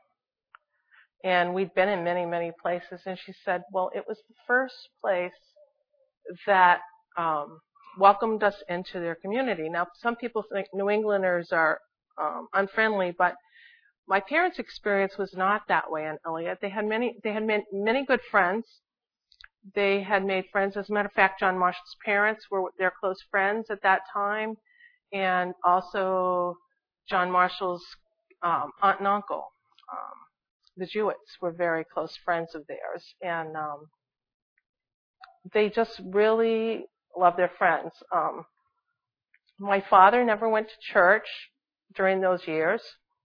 And we'd been in many, many places. And she said, well, it was the first place that um, welcomed us into their community. Now, some people think New Englanders are um, unfriendly, but my parents' experience was not that way in Elliott. They had many, they had many, many good friends. They had made friends. As a matter of fact, John Marshall's parents were their close friends at that time, and also John Marshall's um, aunt and uncle. Um, the Jewetts were very close friends of theirs, and um, they just really loved their friends. Um, my father never went to church during those years,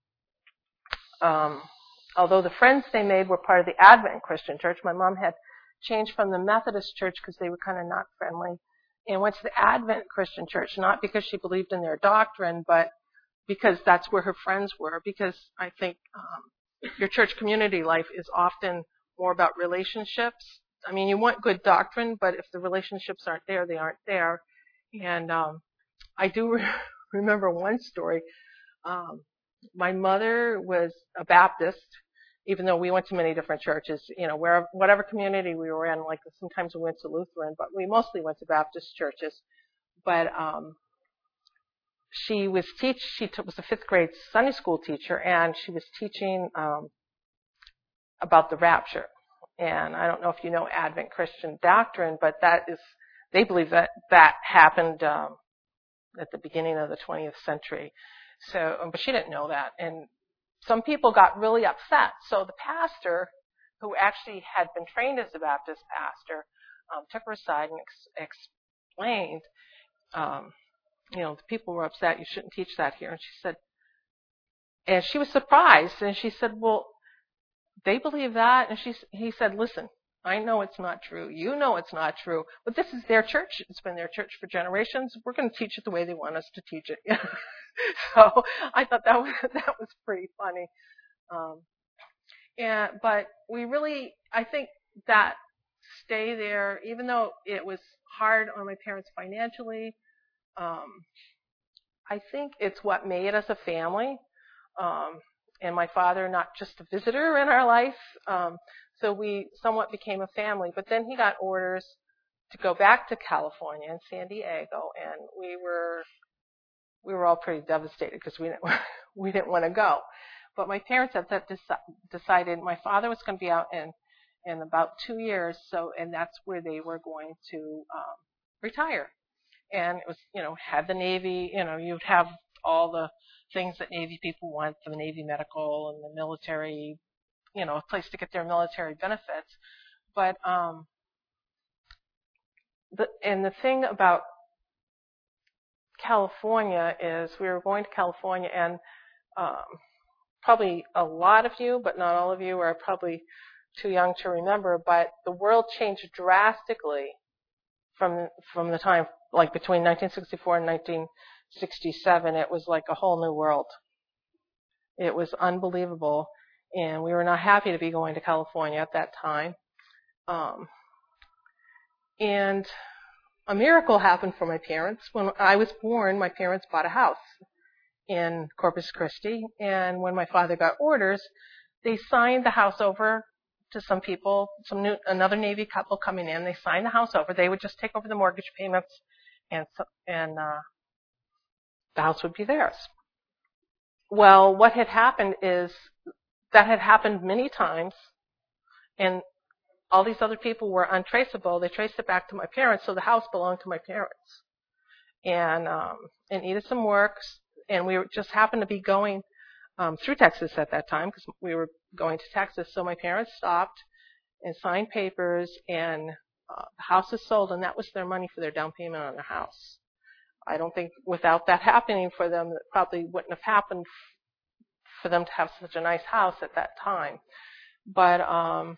um, although the friends they made were part of the Advent Christian Church. My mom had changed from the Methodist Church because they were kind of not friendly, and went to the Advent Christian Church, not because she believed in their doctrine, but because that's where her friends were, because I think um, your church community life is often more about relationships. I mean, you want good doctrine, but if the relationships aren't there, they aren't there. And um, I do re- remember one story. Um, my mother was a Baptist, even though we went to many different churches. You know, wherever, whatever community we were in, like sometimes we went to Lutheran, but we mostly went to Baptist churches. But um, she was teach. She t- was a fifth grade Sunday school teacher, and she was teaching um, about the rapture. And I don't know if you know Advent Christian doctrine, but that is, they believe that that happened um, at the beginning of the twentieth century. So, but she didn't know that. And some people got really upset. So the pastor, who actually had been trained as a Baptist pastor, um, took her aside and ex- explained, um, you know, the people were upset. You shouldn't teach that here. And she said, and she was surprised. And she said, well, they believe that. And she, he said, listen, I know it's not true. You know it's not true. But this is their church. It's been their church for generations. We're going to teach it the way they want us to teach it. So I thought that was, that was pretty funny. Um, and, but we really, I think that stay there, even though it was hard on my parents financially, um, I think it's what made us a family. Um, and my father, not just a visitor in our life. Um, so we somewhat became a family. But then he got orders to go back to California and San Diego, and we were we were all pretty devastated because we didn't we didn't want to go. But my parents at that deci- decided my father was going to be out in in about two years, so and that's where they were going to um, retire. And it was, you know, had the Navy, you know, you'd have all the things that Navy people want, the Navy medical and the military, you know, a place to get their military benefits. But, um, the, and the thing about California is we were going to California, and um, probably a lot of you, but not all of you, are probably too young to remember, but the world changed drastically from from the time, like between nineteen sixty-four and nineteen sixty-seven. It was like a whole new world. It was unbelievable, and we were not happy to be going to California at that time. Um, and a miracle happened for my parents. When I was born, my parents bought a house in Corpus Christi, and when my father got orders, they signed the house over to some people, some new, another Navy couple coming in. They signed the house over. They would just take over the mortgage payments, and and uh, the house would be theirs. Well, what had happened is that had happened many times, and all these other people were untraceable. They traced it back to my parents, so the house belonged to my parents. And um, it needed some work, and we were, just happened to be going um, through Texas at that time because we were going to Texas. So my parents stopped and signed papers, and uh, the house is sold, and that was their money for their down payment on their house. I don't think without that happening for them, it probably wouldn't have happened for them to have such a nice house at that time. But um,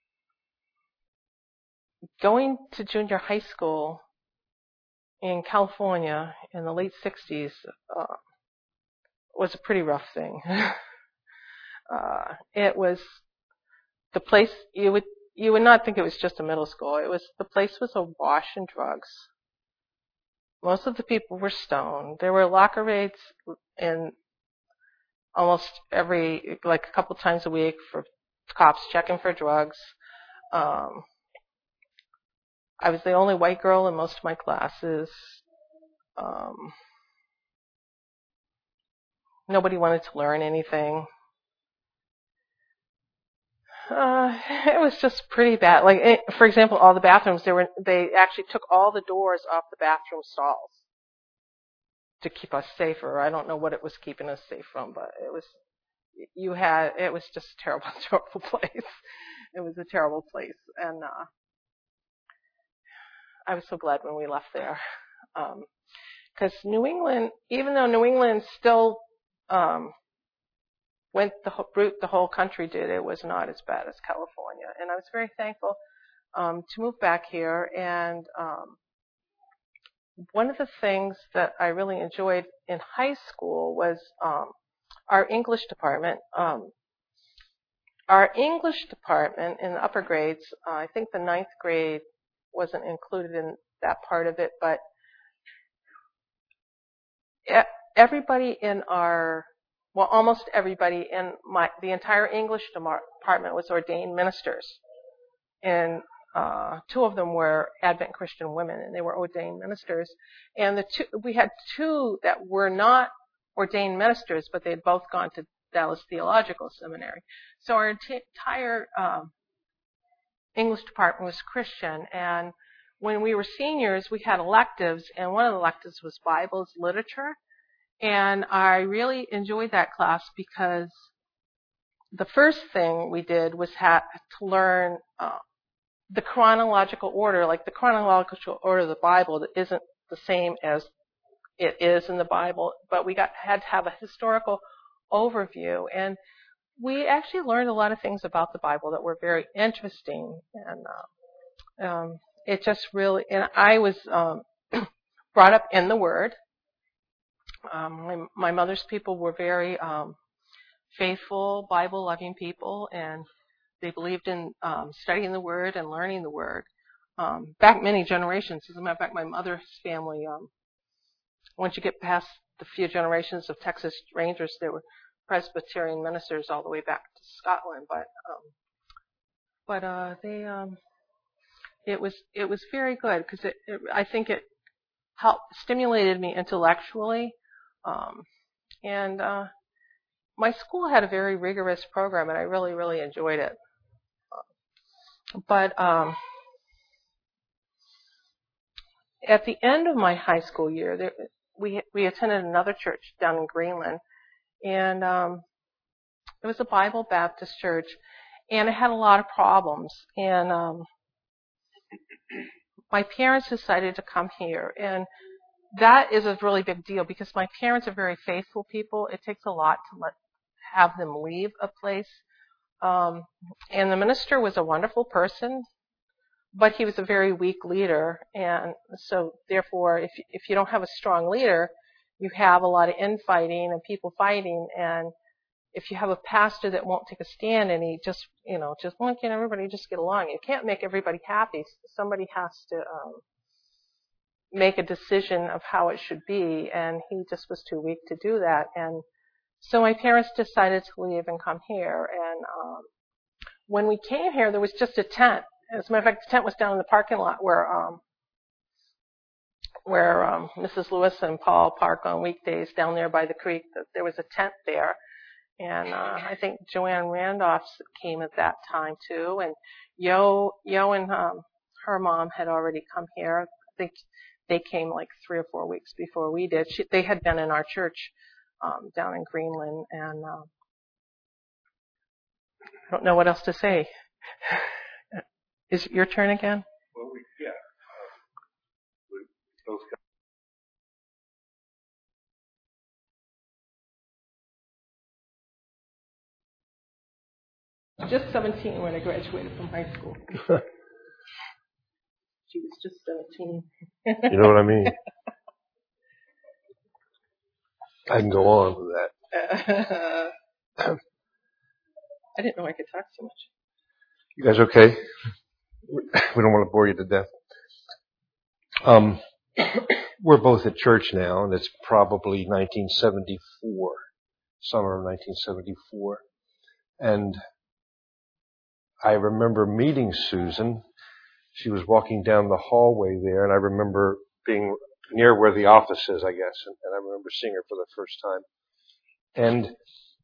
going to junior high school in California in the late sixties uh, was a pretty rough thing. uh, it was the place you would you would not think it was just a middle school. It was the place was awash in drugs. Most of the people were stoned. There were locker raids in almost every, like a couple times a week for cops checking for drugs. Um, I was the only white girl in most of my classes. Um, nobody wanted to learn anything. Uh, it was just pretty bad. Like, it, for example, all the bathrooms, they were, they actually took all the doors off the bathroom stalls to keep us safer. I don't know what it was keeping us safe from, but it was, you had, it was just a terrible, terrible place. It was a terrible place. And, uh, I was so glad when we left there. Um, cause New England, even though New England still, um, went the route the whole country did, it was not as bad as California. And I was very thankful um, to move back here. And um, one of the things that I really enjoyed in high school was um, our English department. Um, our English department in the upper grades, uh, I think the ninth grade wasn't included in that part of it, but everybody in our Well, almost everybody in my, the entire English department was ordained ministers. And uh, two of them were Advent Christian women, and they were ordained ministers. And the two, we had two that were not ordained ministers, but they had both gone to Dallas Theological Seminary. So our entire um, English department was Christian. And when we were seniors, we had electives, and one of the electives was Bibles literature. And I really enjoyed that class because the first thing we did was have to learn uh, the chronological order, like the chronological order of the Bible that isn't the same as it is in the Bible, but we got had to have a historical overview. And we actually learned a lot of things about the Bible that were very interesting. And uh, um, it just really, and I was um, brought up in the Word. Um, my, my mother's people were very um, faithful, Bible-loving people, and they believed in um, studying the Word and learning the Word. Um, back many generations. As a matter of fact, my mother's family, um, once you get past the few generations of Texas Rangers, they were Presbyterian ministers all the way back to Scotland. But um, but uh, they um, it was it was very good because it, it I think it helped stimulated me intellectually. Um, and uh, my school had a very rigorous program, and I really, really enjoyed it. But um, at the end of my high school year, there, we we attended another church down in Greenland, and um, it was a Bible Baptist church, and it had a lot of problems. And um, my parents decided to come here, and that is a really big deal because my parents are very faithful people. It takes a lot to let have them leave a place. Um, and the minister was a wonderful person, but he was a very weak leader. And so, therefore, if if you don't have a strong leader, you have a lot of infighting and people fighting. And if you have a pastor that won't take a stand and he just, you know, just want well, everybody just get along, you can't make everybody happy. Somebody has to um, make a decision of how it should be, and he just was too weak to do that. And so my parents decided to leave and come here. And um, when we came here, there was just a tent. As a matter of fact, the tent was down in the parking lot where um, where um, Missus Lewis and Paul park on weekdays down there by the creek. There was a tent there. And uh, I think Joanne Randolph came at that time too. And Yo, Yo and um, her mom had already come here. I think they came like three or four weeks before we did. She, they had been in our church um, down in Greenland. And um, I don't know what else to say. Is it your turn again? Well, we, yeah. Uh, we both got just seventeen when I graduated from high school. She was just seventeen. You know what I mean? I can go on with that. Uh, I didn't know I could talk so much. You guys okay? We don't want to bore you to death. Um, we're both at church now, and it's probably nineteen seventy-four, summer of nineteen seventy-four. And I remember meeting Susan. She was walking down the hallway there, and I remember being near where the office is, I guess, and, and I remember seeing her for the first time. And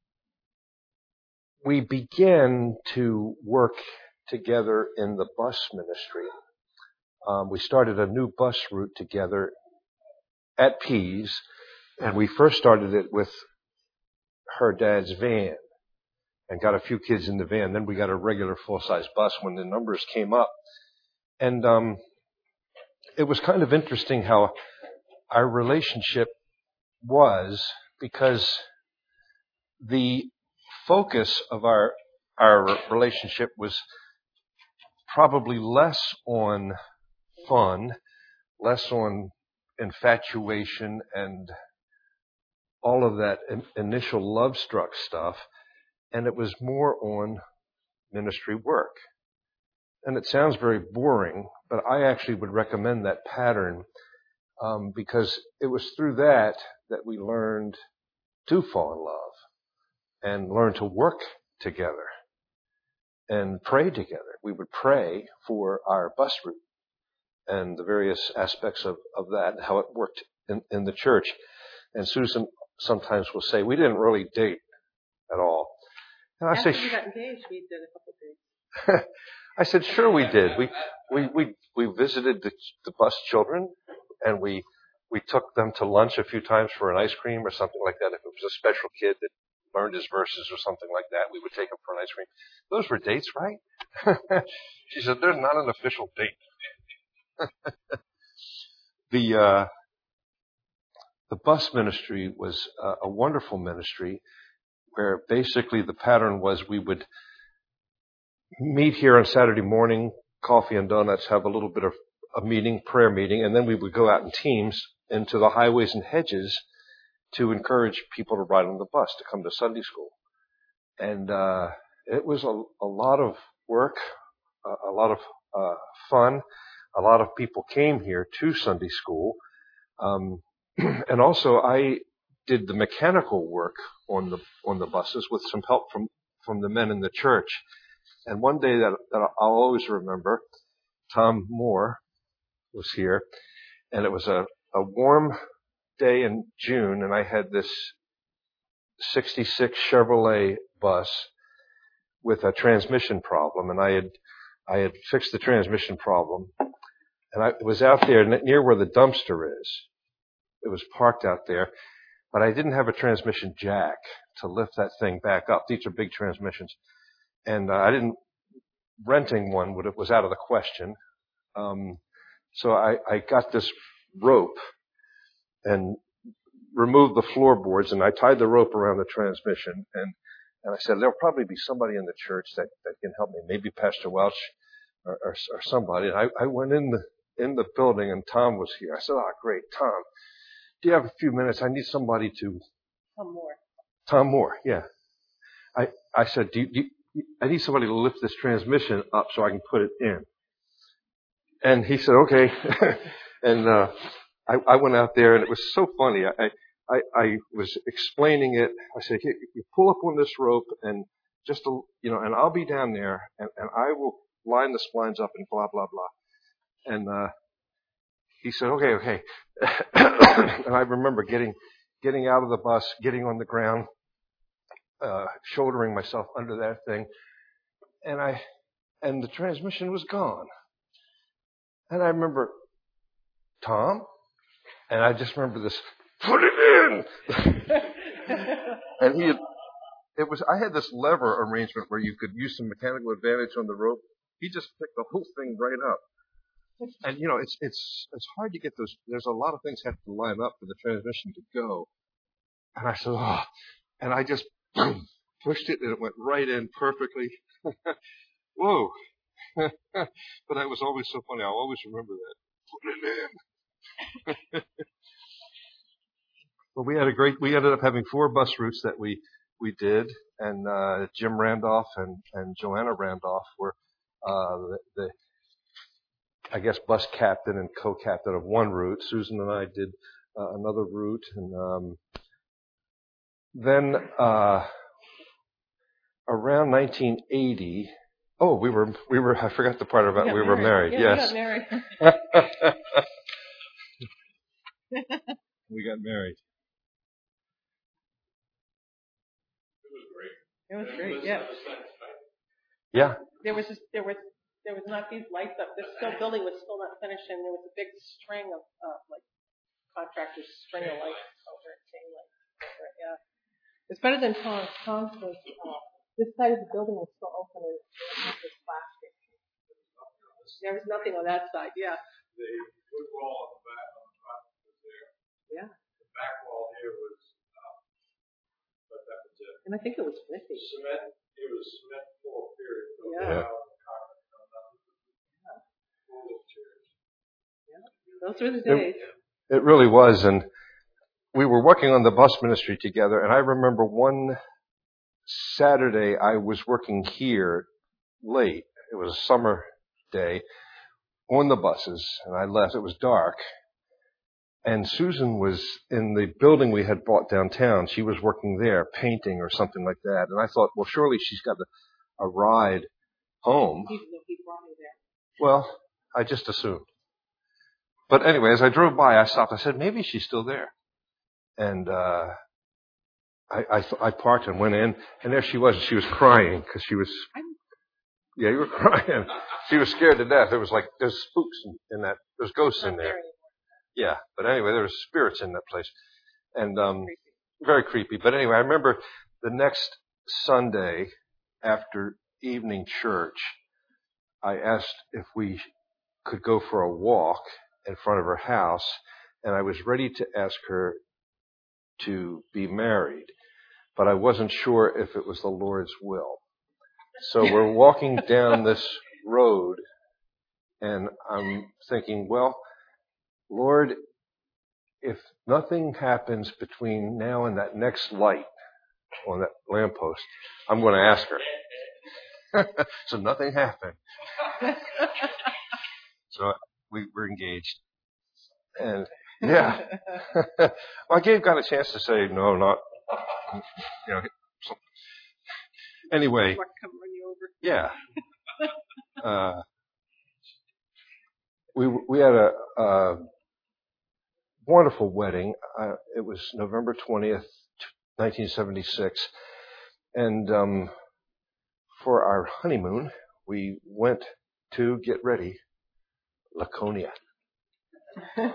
we began to work together in the bus ministry. Um, we started a new bus route together at Pease, and we first started it with her dad's van and got a few kids in the van. Then we got a regular full-size bus when the numbers came up. And um, it was kind of interesting how our relationship was, because the focus of our our relationship was probably less on fun, less on infatuation and all of that initial love-struck stuff, and it was more on ministry work. And it sounds very boring, but I actually would recommend that pattern um, because it was through that that we learned to fall in love and learn to work together and pray together. We would pray for our bus route and the various aspects of, of that and how it worked in, in the church. And Susan sometimes will say, we didn't really date at all. And I After say, we got engaged, we did a couple of days. I said, sure we did. We we we we visited the, the bus children, and we we took them to lunch a few times for an ice cream or something like that. If it was a special kid that learned his verses or something like that, we would take him for an ice cream. Those were dates, right? She said, "They're not an official date." the uh, the bus ministry was uh, a wonderful ministry, where basically the pattern was we would meet here on Saturday morning, coffee and donuts, have a little bit of a meeting, prayer meeting, and then we would go out in teams into the highways and hedges to encourage people to ride on the bus, to come to Sunday school. And uh it was a, a lot of work, a, a lot of uh fun. A lot of people came here to Sunday school. Um and also I did the mechanical work on the on the buses with some help from, from the men in the church. And one day that, that I'll always remember, Tom Moore was here, and it was a, a warm day in June, and I had this sixty-six Chevrolet bus with a transmission problem, and I had I had fixed the transmission problem, and I was out there near where the dumpster is. It was parked out there, but I didn't have a transmission jack to lift that thing back up. These are big transmissions. And uh, I didn't, renting one would, it was out of the question. Um, so I, I got this rope and removed the floorboards, and I tied the rope around the transmission. And, and I said, there'll probably be somebody in the church that, that can help me, maybe Pastor Welch or, or, or somebody. And I, I went in the, in the building, and Tom was here. I said, oh, great, Tom, do you have a few minutes? I need somebody to... Tom Moore. Tom Moore, yeah. I, I said, do you, do you I need somebody to lift this transmission up so I can put it in. And he said, okay. and uh I, I went out there, and it was so funny. I, I, I was explaining it. I said, hey, you pull up on this rope, and just, a, you know, and I'll be down there, and, and I will line the splines up and blah, blah, blah. And uh he said, okay, okay. And I remember getting getting out of the bus, getting on the ground, Uh, shouldering myself under that thing, and I, and the transmission was gone. And I remember, Tom, and I just remember this, put it in! And he had, it was, I had this lever arrangement where you could use some mechanical advantage on the rope. He just picked the whole thing right up. And you know, it's, it's, it's hard to get those, there's a lot of things have to line up for the transmission to go. And I said, oh, and I just boom, pushed it and it went right in perfectly. Whoa. But that was always so funny. I'll always remember that. Put it in. Well, we had a great, we ended up having four bus routes that we, we did. And, uh, Jim Randolph and, and Joanna Randolph were, uh, the, the, I guess, bus captain and co-captain of one route. Susan and I did uh, another route. And, um, then, uh, around nineteen eighty, oh, we were, we were, I forgot the part about we, we were married. Yeah, yes. We got married. We got married. It was great, yeah. Yeah. There was just, there was there was not these lights up. This still building was still not finished, and there was a big string of uh, like contractors string of lights over it, chain lights over it. Yeah, it's better than Tom's. Tom's was uh, this side of the building was still open and it was plastic. There was nothing on that side. Yeah. The wood wall on the back on the front was there. Yeah. The back wall here was. But that was it. And I think it was fifty. Cement, it was cement floor, period. Yeah. Yeah. Yeah. Those were the days. It, it really was. And we were working on the bus ministry together. And I remember one Saturday I was working here late. It was a summer day on the buses. And I left. It was dark. And Susan was in the building we had bought downtown. She was working there, painting or something like that. And I thought, well, surely she's got a, a ride home. Even though he brought me there. Well, I just assumed. But anyway, as I drove by, I stopped. I said, maybe she's still there. And uh I I, th- I parked and went in, and there she was. She was crying because she was. Yeah, you were crying. She was scared to death. There was like there's spooks in, in that. There's ghosts in there. Yeah, but anyway, there was spirits in that place, and um, creepy. Very creepy. But anyway, I remember the next Sunday after evening church, I asked if we could go for a walk in front of her house, and I was ready to ask her to be married, but I wasn't sure if it was the Lord's will. So we're walking down this road, and I'm thinking, well, Lord, if nothing happens between now and that next light on that lamppost, I'm going to ask her. So nothing happened. So we were engaged. And yeah. Well, I gave God a chance to say, no, not, you know. So. Anyway. Yeah. Uh, we, we had a, a wonderful wedding. Uh, it was November twentieth, nineteen seventy-six. And, um, for our honeymoon, we went to get ready, Laconia. It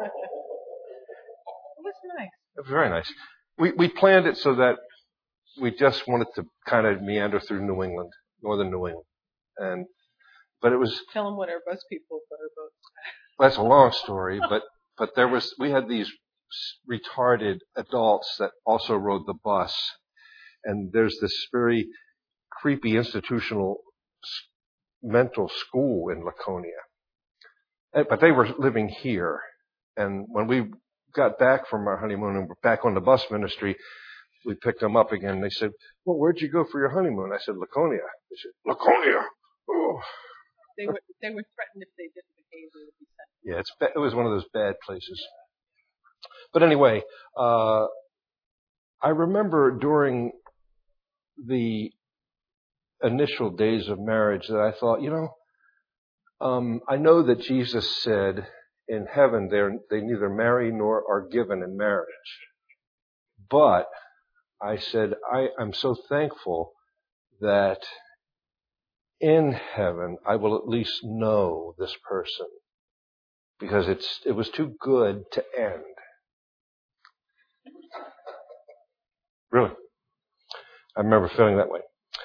was nice. It was very nice. We we planned it so that we just wanted to kind of meander through New England, northern New England, and but it was. Tell them what our bus people put our boats. That's a long story, but but there was we had these retarded adults that also rode the bus, and there's this very creepy institutional mental school in Laconia, but they were living here, and when we got back from our honeymoon and were back on the bus ministry, we picked them up again. They said, well, where'd you go for your honeymoon? I said, Laconia. They said, Laconia. Oh. They were they were threatened if they didn't behave, they would be sent. Yeah, it's it was one of those bad places. But anyway, uh, I remember during the initial days of marriage that I thought, you know, um, I know that Jesus said in heaven they're, they neither marry nor are given in marriage. But I said, I, I'm so thankful that in heaven I will at least know this person, because it's it was too good to end. Really? I remember feeling that way.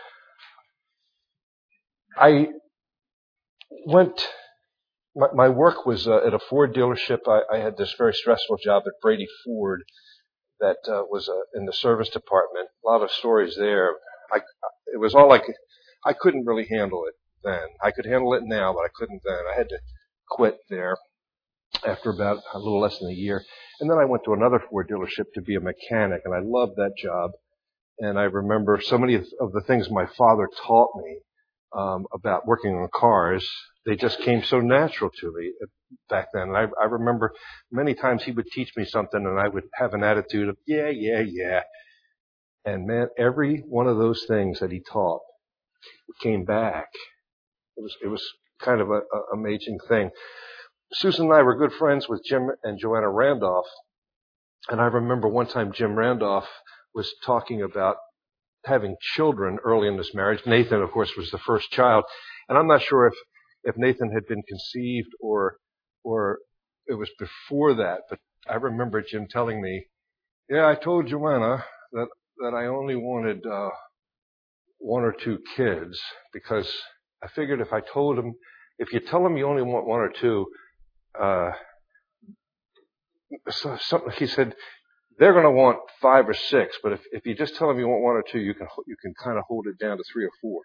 I went, my, my work was uh, at a Ford dealership. I, I had this very stressful job at Brady Ford that uh, was uh, in the service department. A lot of stories there. I, it was all like, I couldn't really handle it then. I could handle it now, but I couldn't then. I had to quit there after about a little less than a year. And then I went to another Ford dealership to be a mechanic, and I loved that job. And I remember so many of the things my father taught me um, about working on cars, they just came so natural to me back then. And I, I remember many times he would teach me something, and I would have an attitude of, yeah, yeah, yeah. And man, every one of those things that he taught came back. It was, it was kind of an amazing thing. Susan and I were good friends with Jim and Joanna Randolph. And I remember one time Jim Randolph was talking about having children early in this marriage. Nathan, of course, was the first child. And I'm not sure if, if Nathan had been conceived or, or it was before that. But I remember Jim telling me, yeah, I told Joanna that, that I only wanted, uh, one or two kids because I figured if I told him, if you tell him you only want one or two, uh, so something, he said, they're going to want five or six, but if, if you just tell them you want one or two, you can, you can kind of hold it down to three or four.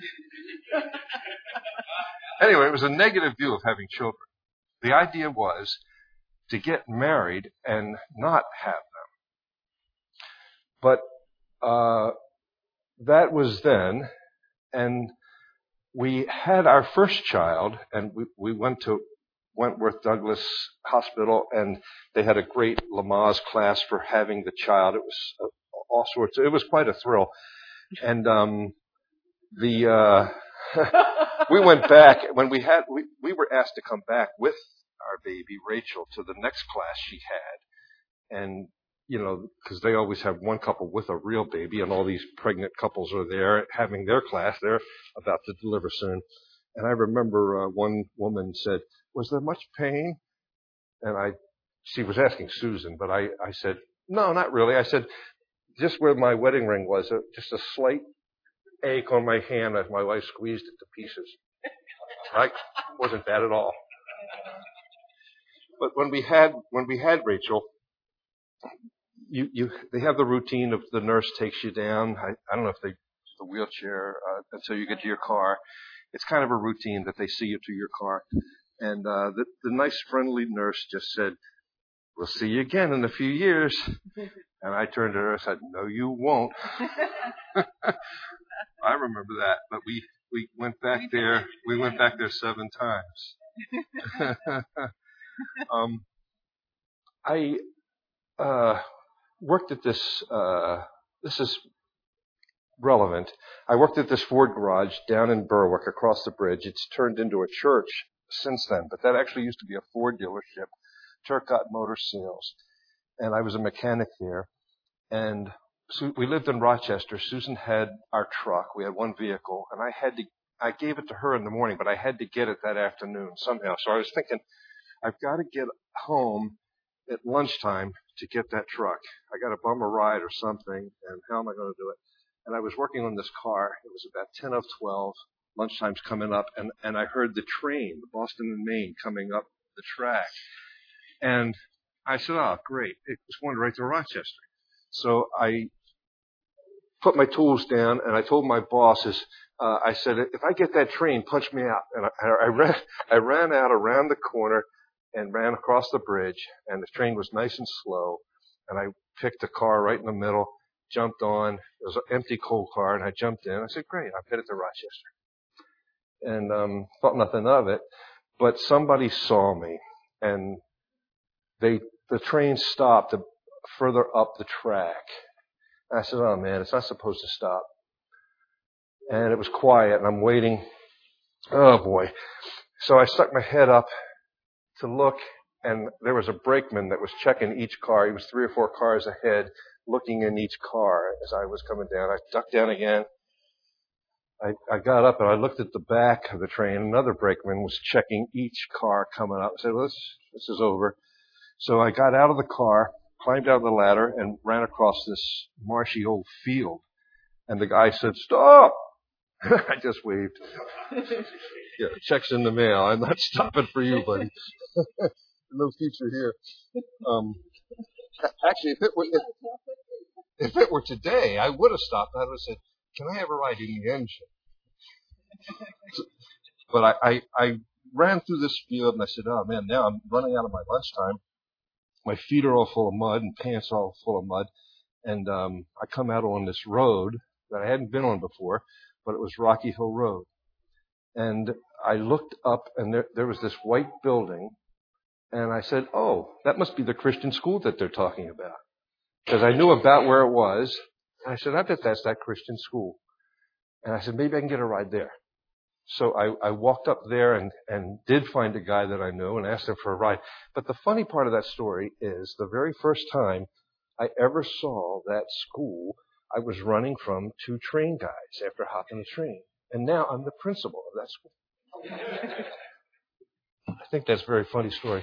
Anyway, it was a negative view of having children. The idea was to get married and not have them. But, uh, that was then, and we had our first child, and we, we went to Wentworth Douglas Hospital, and they had a great Lamaze class for having the child. It was uh, all sorts. It was quite a thrill. And um the uh we went back when we had we we were asked to come back with our baby Rachel to the next class she had, and you know, because they always have one couple with a real baby, and all these pregnant couples are there having their class. They're about to deliver soon. And I remember uh, one woman said, was there much pain? And I, she was asking Susan, but I, I said, no, not really. I said, just where my wedding ring was, uh, just a slight ache on my hand as my wife squeezed it to pieces. Right? Wasn't bad at all. But when we had, when we had Rachel, you, you, they have the routine of the nurse takes you down. I, I don't know if they, the wheelchair, uh, until you get to your car. It's kind of a routine that they see you to your car. And uh the, the nice, friendly nurse just said, we'll see you again in a few years. And I turned to her and said, no, you won't. I remember that. But we, we went back there. We went back there seven times. um, I uh worked at this, uh this is relevant. I worked at this Ford garage down in Berwick across the bridge. It's turned into a church since then, but that actually used to be a Ford dealership, Turcotte Motor Sales. And I was a mechanic there. And so we lived in Rochester. Susan had our truck. We had one vehicle, and I had to, I gave it to her in the morning, but I had to get it that afternoon somehow. So I was thinking, I've got to get home at lunchtime to get that truck. I got to bum a ride or something, and how am I going to do it? And I was working on this car. It was about ten of twelve. Lunchtime's coming up, and, and I heard the train, the Boston and Maine, coming up the track. And I said, oh, great. It was going right to Rochester. So I put my tools down, and I told my bosses, uh, I said, if I get that train, punch me out. And I, I, ran, I ran out around the corner and ran across the bridge, and the train was nice and slow. And I picked a car right in the middle, jumped on. It was an empty coal car, and I jumped in. I said, great, I'm headed to Rochester. And um thought nothing of it. But somebody saw me, and they the train stopped further up the track. And I said, oh, man, it's not supposed to stop. And it was quiet, and I'm waiting. Oh, boy. So I stuck my head up to look, and there was a brakeman that was checking each car. He was three or four cars ahead, looking in each car as I was coming down. I ducked down again. I, I got up and I looked at the back of the train. Another brakeman was checking each car coming up. I said, well, this, this is over. So I got out of the car climbed out of the ladder and ran across this marshy old field. And the guy said, "Stop!" I just waved. Yeah, check's in the mail. I'm not stopping for you, buddy. No future here. Um, actually, if it were if, if it were today, I would have stopped. I would have said, "Can I have a ride in the engine?" But I, I, I ran through this field and I said, "Oh man, now I'm running out of my lunchtime. My feet are all full of mud and pants all full of mud." And um, I come out on this road that I hadn't been on before, but it was Rocky Hill Road. And I looked up and there, there was this white building. And I said, "Oh, that must be the Christian school that they're talking about." Because I knew about where it was. And I said, "I bet that's that Christian school." And I said, "Maybe I can get a ride there." So I, I walked up there and, and did find a guy that I knew and asked him for a ride. But the funny part of that story is the very first time I ever saw that school, I was running from two train guys after hopping the train. And now I'm the principal of that school. I think that's a very funny story.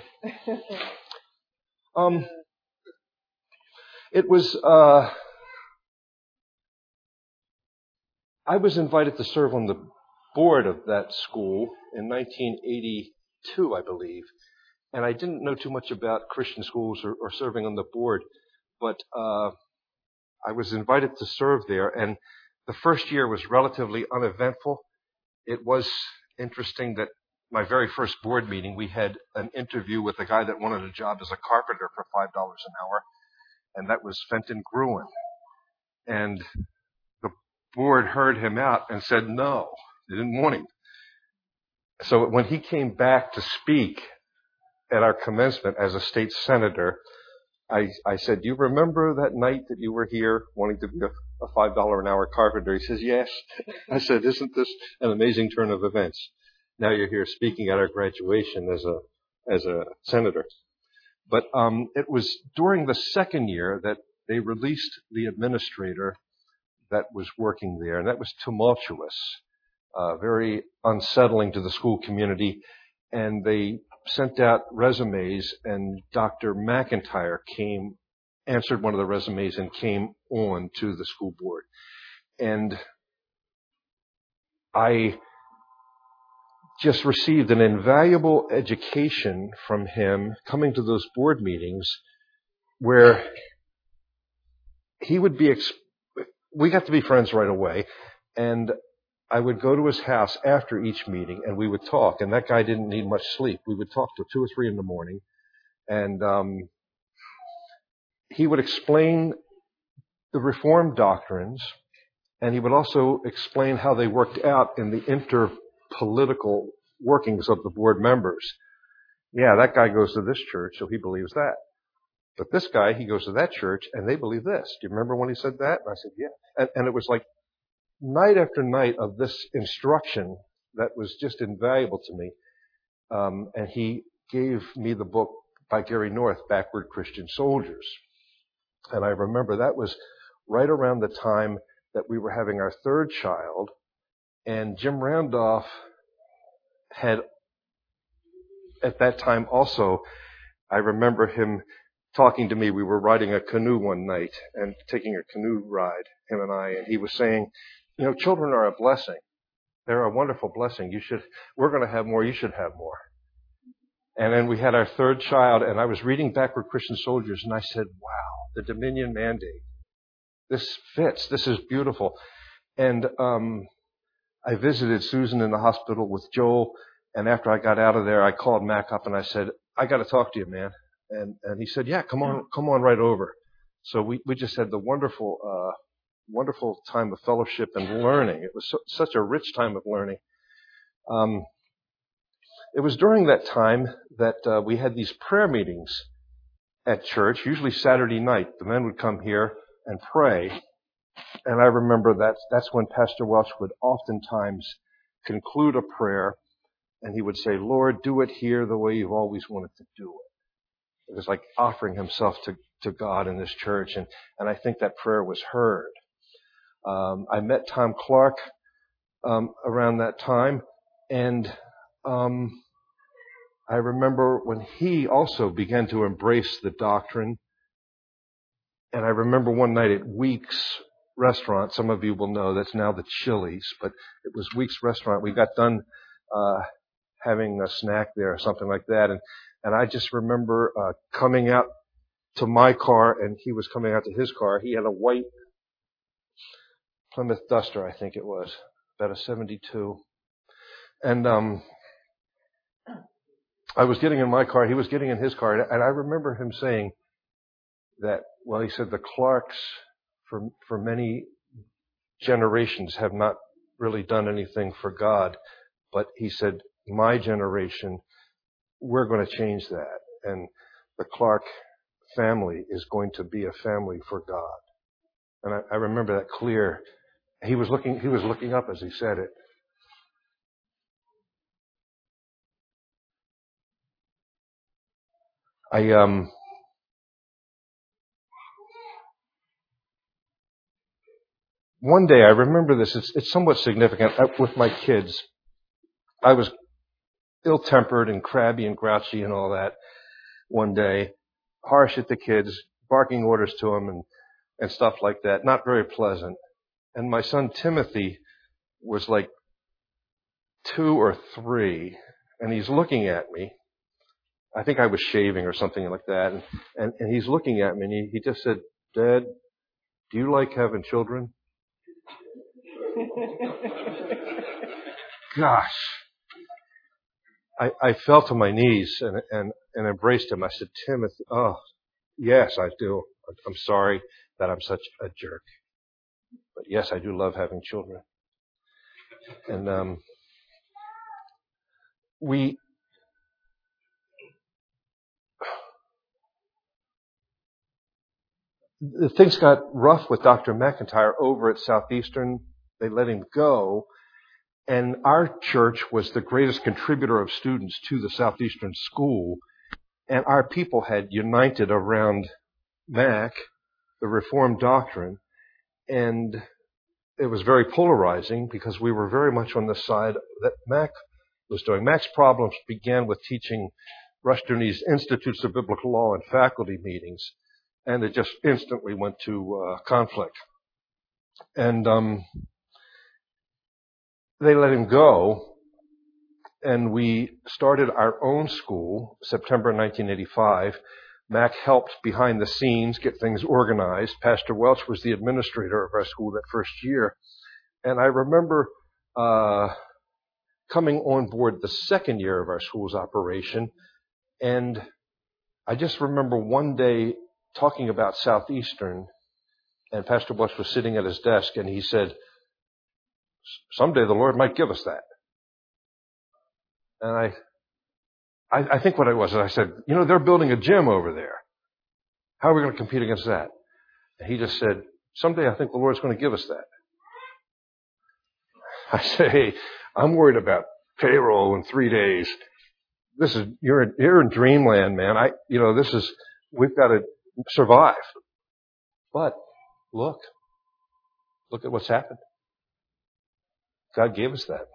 Um, it was, uh, I was invited to serve on the board of that school in nineteen eighty-two, I believe. And I didn't know too much about Christian schools or, or serving on the board, but uh, I was invited to serve there. And the first year was relatively uneventful. It was interesting that my very first board meeting, we had an interview with a guy that wanted a job as a carpenter for five dollars an hour, and that was Fenton Gruen. And the board heard him out and said no. They didn't want him. So when he came back to speak at our commencement as a state senator, I, I said, "Do you remember that night that you were here wanting to be a, a five dollars an hour carpenter?" He says, "Yes." I said, "Isn't this an amazing turn of events? Now you're here speaking at our graduation as a as a senator." But um, it was during the second year that they released the administrator that was working there, and that was tumultuous, uh, very unsettling to the school community. And they sent out resumes, and Doctor McIntyre came, answered one of the resumes, and came on to the school board. And I just received an invaluable education from him coming to those board meetings where he would be, exp- we got to be friends right away, and I would go to his house after each meeting and we would talk, and that guy didn't need much sleep. We would talk till two or three in the morning, and um, he would explain the Reformed doctrines, and he would also explain how they worked out in the inter-political workings of the board members. Yeah, that guy goes to this church, so he believes that. But this guy, he goes to that church, and they believe this. Do you remember when he said that? And I said, yeah. And, and it was like night after night of this instruction that was just invaluable to me. Um, and he gave me the book by Gary North, Backward Christian Soldiers. And I remember that was right around the time that we were having our third child, and Jim Randolph had, at that time also, I remember him talking to me. We were riding a canoe one night and taking a canoe ride, him and I, and he was saying, you know, children are a blessing. They're a wonderful blessing. You should, we're going to have more. You should have more. And then we had our third child, and I was reading Backward Christian Soldiers, and I said, wow, the Dominion Mandate. This fits. This is beautiful. And um I visited Susan in the hospital with Joel, and after I got out of there, I called Mac up and I said, "I got to talk to you, man." And and he said, "Yeah, come on, come on right over." So we we just had the wonderful, uh, wonderful time of fellowship and learning. It was so, such a rich time of learning. Um, it was during that time that uh, we had these prayer meetings at church, usually Saturday night. The men would come here and pray. And I remember that that's when Pastor Welch would oftentimes conclude a prayer, and he would say, "Lord, do it here the way you've always wanted to do it." It was like offering himself to, to God in this church, and, and I think that prayer was heard. Um, I met Tom Clark um, around that time, and um, I remember when he also began to embrace the doctrine And I remember one night at Weeks Restaurant, some of you will know that's now the Chili's, but it was Weeks Restaurant. We got done uh having a snack there or something like that, and and I just remember uh coming out to my car, and he was coming out to his car. He had a white Plymouth Duster, I think it was, about a seventy-two. And um I was getting in my car, he was getting in his car, and I remember him saying that, well, he said the Clarks for for many generations have not really done anything for God, but he said, my generation, we're going to change that, and the Clark family is going to be a family for God. And I, I remember that clear. He was looking, he was looking up as he said it. I, um, one day, I remember this, it's, it's somewhat significant. I, with my kids, I was ill-tempered and crabby and grouchy and all that one day, harsh at the kids, barking orders to them and, and stuff like that, not very pleasant. And my son Timothy was like two or three, and he's looking at me. I think I was shaving or something like that, and, and, and he's looking at me, and he, he just said, Dad, do you like having children? Gosh. I, I fell to my knees and, and, and embraced him. I said, Timothy, oh, yes, I do. I'm sorry that I'm such a jerk. But yes, I do love having children. And um, we... Things got rough with Doctor McIntyre over at Southeastern. They let him go. And our church was the greatest contributor of students to the Southeastern school. And our people had united around Mac, the Reformed doctrine. And it was very polarizing because we were very much on the side that Mac was doing. Mac's problems began with teaching Rushdoony's Institutes of Biblical Law in faculty meetings. And it just instantly went to uh, conflict. And um, they let him go, and we started our own school, September nineteen eighty-five. Mac helped behind the scenes get things organized. Pastor Welch was the administrator of our school that first year. And I remember uh, coming on board the second year of our school's operation, and I just remember one day talking about Southeastern, and Pastor Welch was sitting at his desk, and he said, someday the Lord might give us that. And I, I, I think what it was, I said, you know, they're building a gym over there. How are we going to compete against that? And he just said, someday I think the Lord's going to give us that. I say, hey, I'm worried about payroll in three days. This is, you're, you're in dreamland, man. I, you know, this is, we've got to survive. But look, look at what's happened. God gave us that.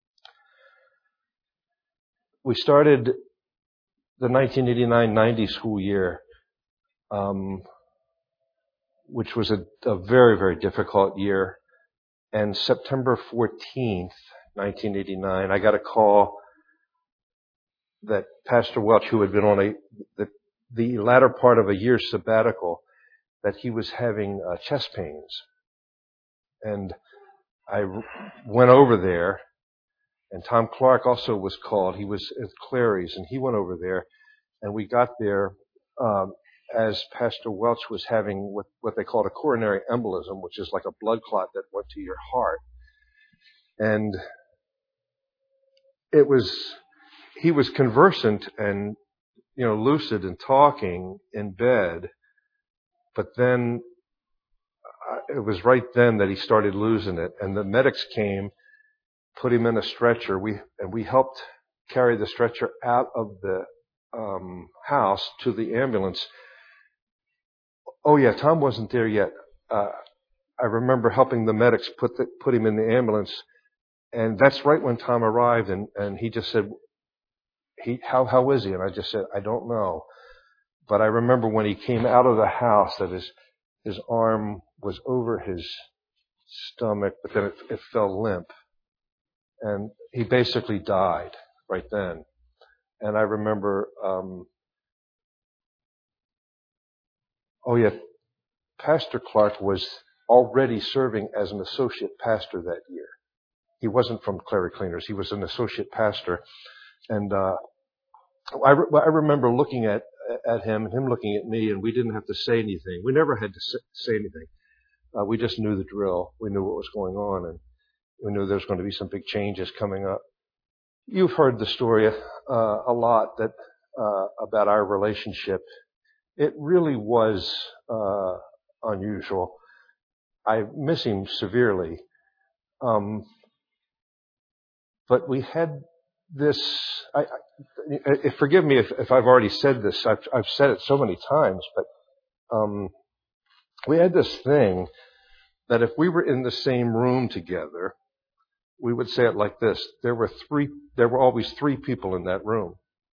We started the nineteen eighty-nine ninety school year, um, which was a, a very, very difficult year. And September fourteenth, nineteen eighty-nine, I got a call that Pastor Welch, who had been on a the, the latter part of a year's sabbatical, that he was having uh, chest pains. And I went over there, and Tom Clark also was called. He was at Clary's, and he went over there, and we got there um, as Pastor Welch was having what, what they called a coronary embolism, which is like a blood clot that went to your heart. And it was, he was conversant and, you know, lucid and talking in bed, but then uh, it was right then that he started losing it, and the medics came, put him in a stretcher. We and we helped carry the stretcher out of the um, house to the ambulance. Oh yeah, Tom wasn't there yet. Uh, I remember helping the medics put the, put him in the ambulance, and that's right when Tom arrived, and, and he just said, "He how how is he?" And I just said, "I don't know." But I remember when he came out of the house that his his arm was over his stomach, but then it, it fell limp. And he basically died right then. And I remember, um, oh yeah, Pastor Clark was already serving as an associate pastor that year. He wasn't from Clary Cleaners. He was an associate pastor. And uh, I, re- I remember looking at at him and him looking at me, and we didn't have to say anything. We never had to say anything. Uh, we just knew the drill. We knew what was going on, and we knew there was going to be some big changes coming up. You've heard the story uh, a lot that uh, about our relationship. It really was uh, unusual. I miss him severely. Um, but we had this, I, I, forgive me if, if I've already said this, I've, I've said it so many times, but um, we had this thing that if we were in the same room together, we would say it like this: there were three, there were always three people in that room.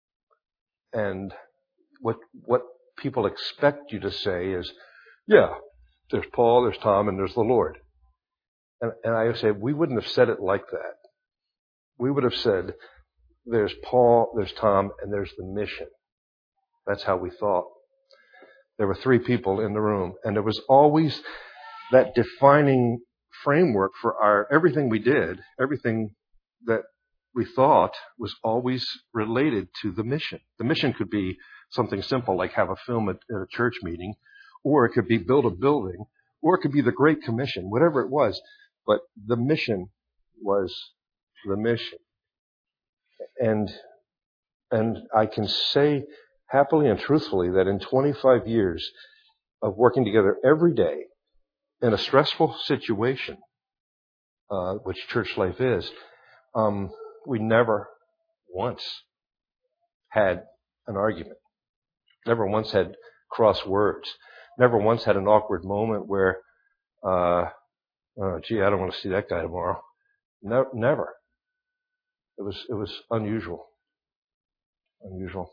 And what what people expect you to say is, yeah, there's Paul, there's Tom, and there's the Lord. And, and I would say, we wouldn't have said it like that. We would have said, there's Paul, there's Tom, and there's the mission. That's how we thought. There were three people in the room, and there was always that defining framework for our everything we did, everything that we thought was always related to the mission. The mission could be something simple like have a film at, at a church meeting, or it could be build a building, or it could be the Great Commission, whatever it was. But the mission was the mission. And and I can say happily and truthfully that in twenty-five years of working together every day in a stressful situation, uh, which church life is, um, we never once had an argument. Never once had cross words. Never once had an awkward moment where, uh, oh, gee, I don't want to see that guy tomorrow. No, never. It was it was unusual. Unusual.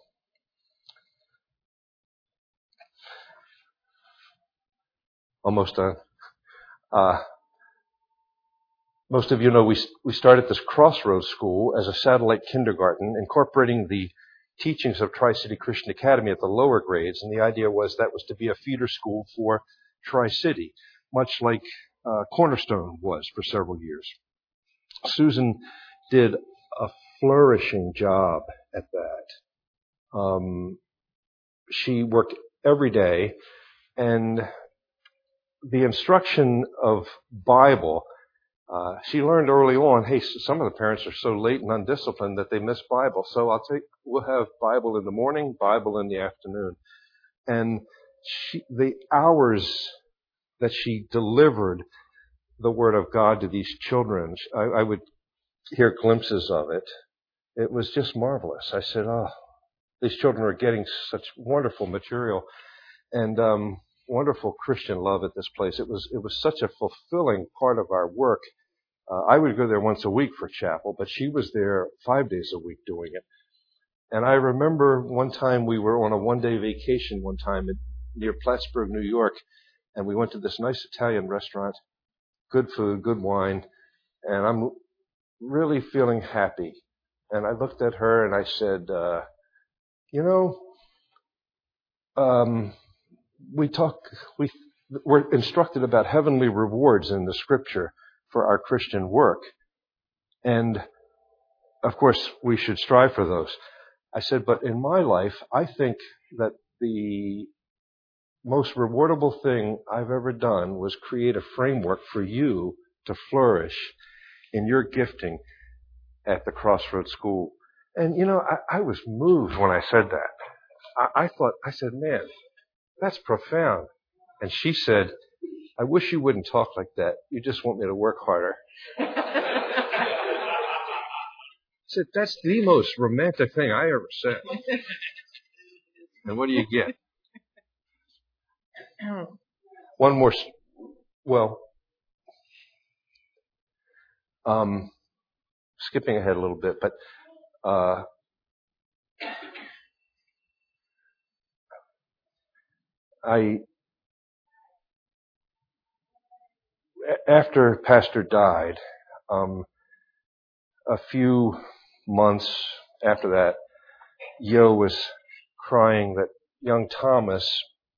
Almost done. Uh, most of you know we we started this Crossroads School as a satellite kindergarten, incorporating the teachings of Tri-City Christian Academy at the lower grades, and the idea was that was to be a feeder school for Tri-City, much like uh, Cornerstone was for several years. Susan did a flourishing job at that. Um, she worked every day, and the instruction of Bible, uh, she learned early on, hey, some of the parents are so late and undisciplined that they miss Bible. So I'll take, we'll have Bible in the morning, Bible in the afternoon. And she, the hours that she delivered the Word of God to these children, I, I would hear glimpses of it. It was just marvelous. I said, oh, these children are getting such wonderful material and um, wonderful Christian love at this place. It was it was such a fulfilling part of our work. Uh, I would go there once a week for chapel, but she was there five days a week doing it. And I remember one time we were on a one-day vacation one time in, near Plattsburgh, New York, and we went to this nice Italian restaurant, good food, good wine, and I'm really feeling happy. And I looked at her and I said, uh, you know, um, we talk, we, we're instructed about heavenly rewards in the scripture for our Christian work. And of course, we should strive for those. I said, but in my life, I think that the most rewardable thing I've ever done was create a framework for you to flourish in your gifting at the Crossroads School. And, you know, I, I was moved when I said that. I, I thought, I said, man, that's profound. And she said, I wish you wouldn't talk like that. You just want me to work harder. I said, that's the most romantic thing I ever said. And what do you get? One more, well, um, skipping ahead a little bit, but uh, I a- after Pastor died, um, a few months after that, Yo was crying that young Thomas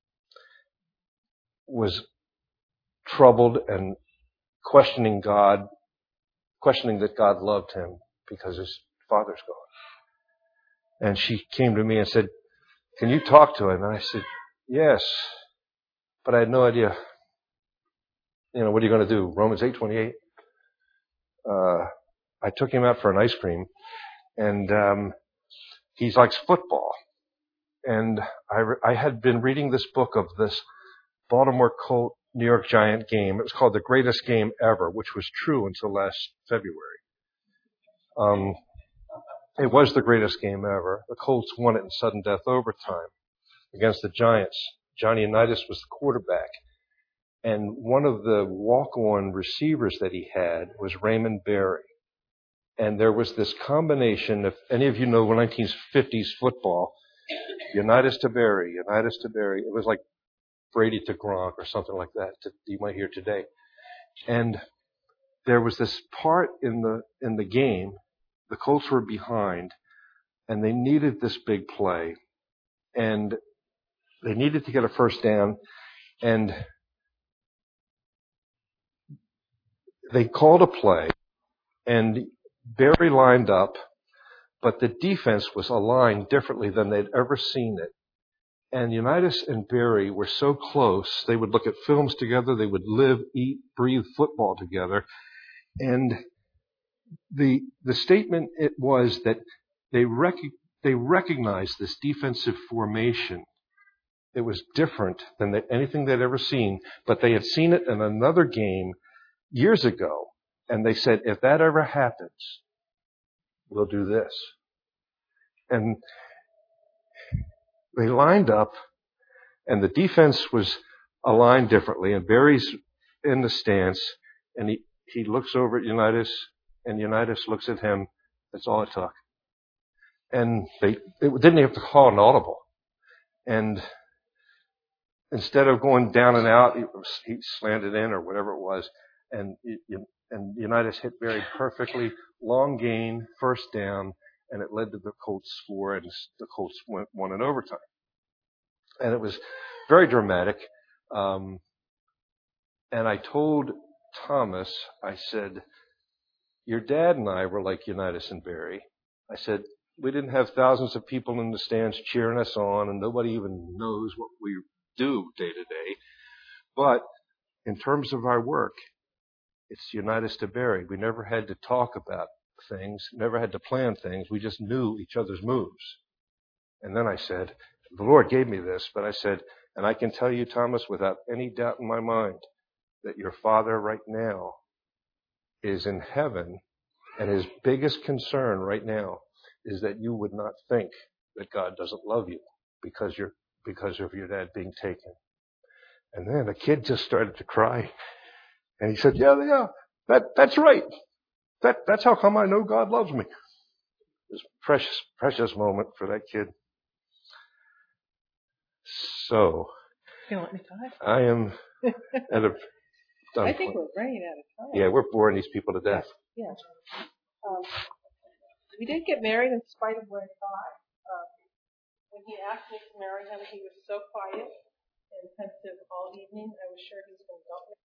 was troubled and questioning God, questioning that God loved him because his father's gone. And she came to me and said, "Can you talk to him?" And I said, "Yes," but I had no idea. You know, what are you going to do? Romans eight twenty-eight. Uh, I took him out for an ice cream, and um, he likes football. And I, re- I had been reading this book of this Baltimore Colt New York Giant game. It was called The Greatest Game Ever, which was true until last February. Um, it was the greatest game ever. The Colts won it in sudden death overtime against the Giants. Johnny Unitas was the quarterback. And one of the walk-on receivers that he had was Raymond Berry. And there was this combination, if any of you know nineteen fifties football, Unitas to Berry, Unitas to Berry. It was like Brady to Gronk or something like that that you might hear today. And there was this part in the in the game, the Colts were behind, and they needed this big play. And they needed to get a first down, and they called a play, and Berry lined up, but the defense was aligned differently than they'd ever seen it. And Unitas and Berry were so close, they would look at films together, they would live, eat, breathe football together. And the the statement it was that they rec- they recognized this defensive formation. It was different than they, anything they'd ever seen, but they had seen it in another game years ago, and they said, if that ever happens, we'll do this. And they lined up, and the defense was aligned differently, and Barry's in the stance, and he, he looks over at Unitas, and Unitas looks at him. That's all it took. And they, they didn't have to call an audible. And instead of going down and out, he, he slanted in or whatever it was, and and Unitas hit Berry perfectly, long gain, first down, and it led to the Colts score, and the Colts went, won in overtime. And it was very dramatic. Um, and I told Thomas, I said, your dad and I were like Unitas and Berry. I said, we didn't have thousands of people in the stands cheering us on, and nobody even knows what we do day to day. But in terms of our work, it's Unitas to Berry. We never had to talk about things, never had to plan things. We just knew each other's moves. And then I said, the Lord gave me this, but I said, and I can tell you, Thomas, without any doubt in my mind, that your father right now is in heaven, and his biggest concern right now is that you would not think that God doesn't love you because you're because of your dad being taken. And then the kid just started to cry. And he said, yeah, yeah, that, that's right. That, that's how come I know God loves me. It was a precious, precious moment for that kid. So, You want me to talk? I am at a done I think point. we're running out of time. Yeah, we're boring these people to death. Yeah. Um, we did get married in spite of what I thought. Um, when he asked me to marry him, he was so quiet and pensive all evening. I was sure he was going to dump me.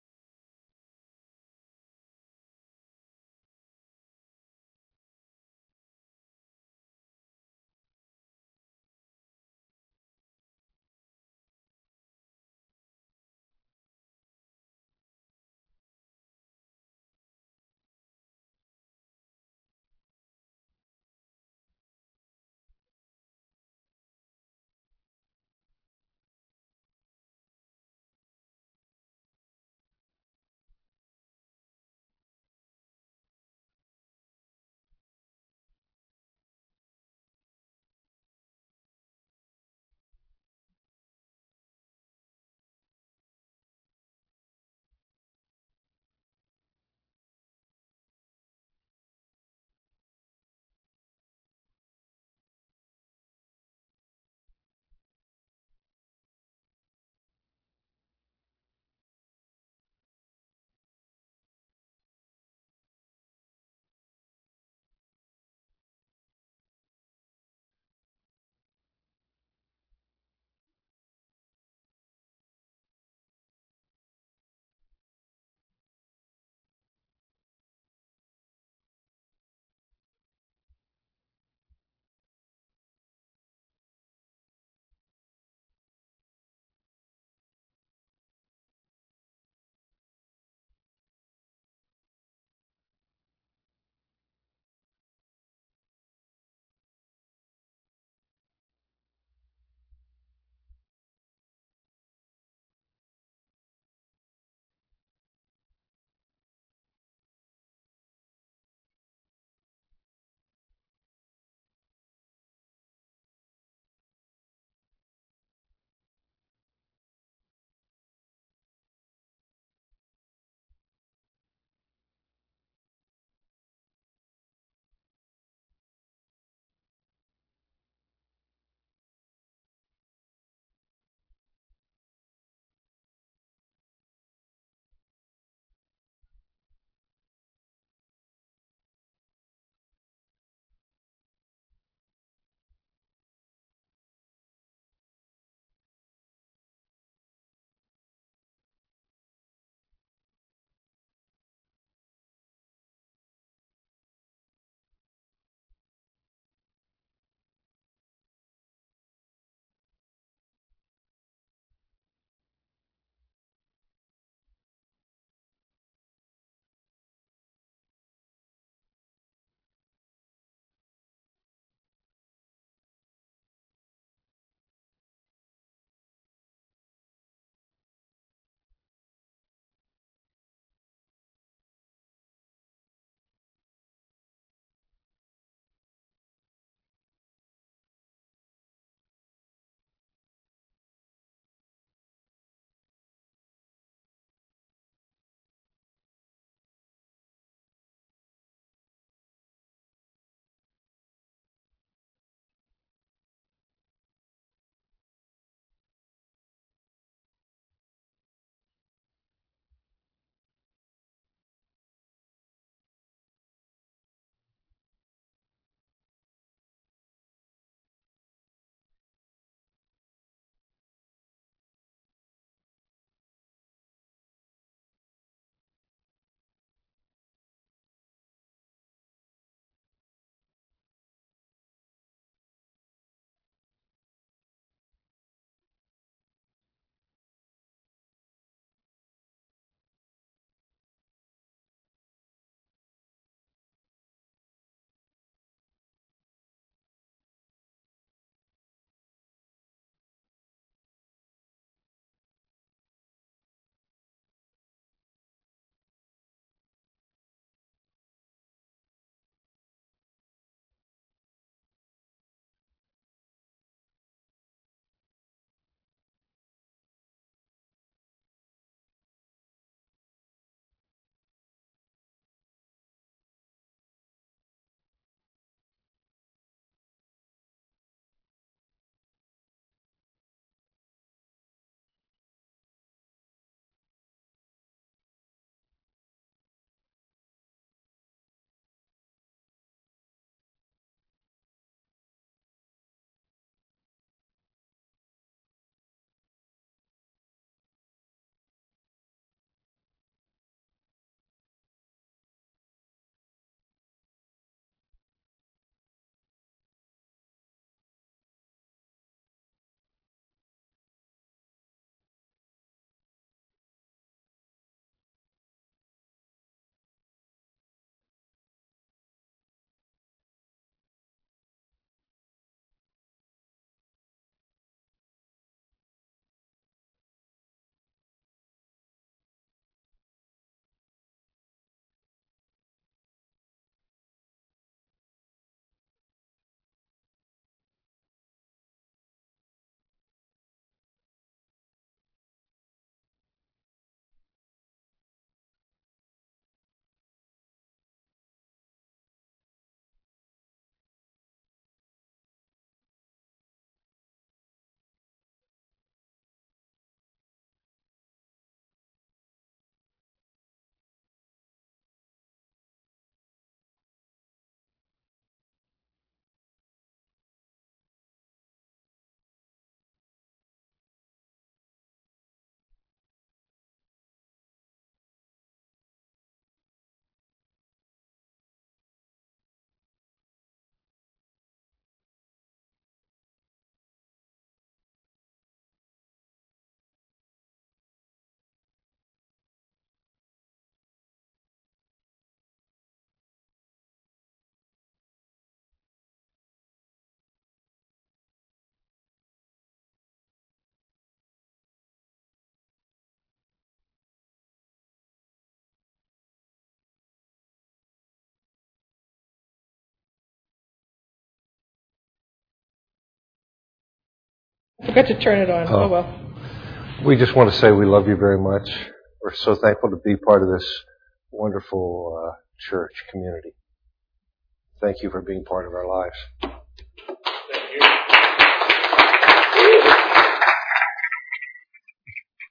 Forgot to turn it on. Oh, Oh. well. We just want to say we love you very much. We're so thankful to be part of this wonderful uh, church community. Thank you for being part of our lives.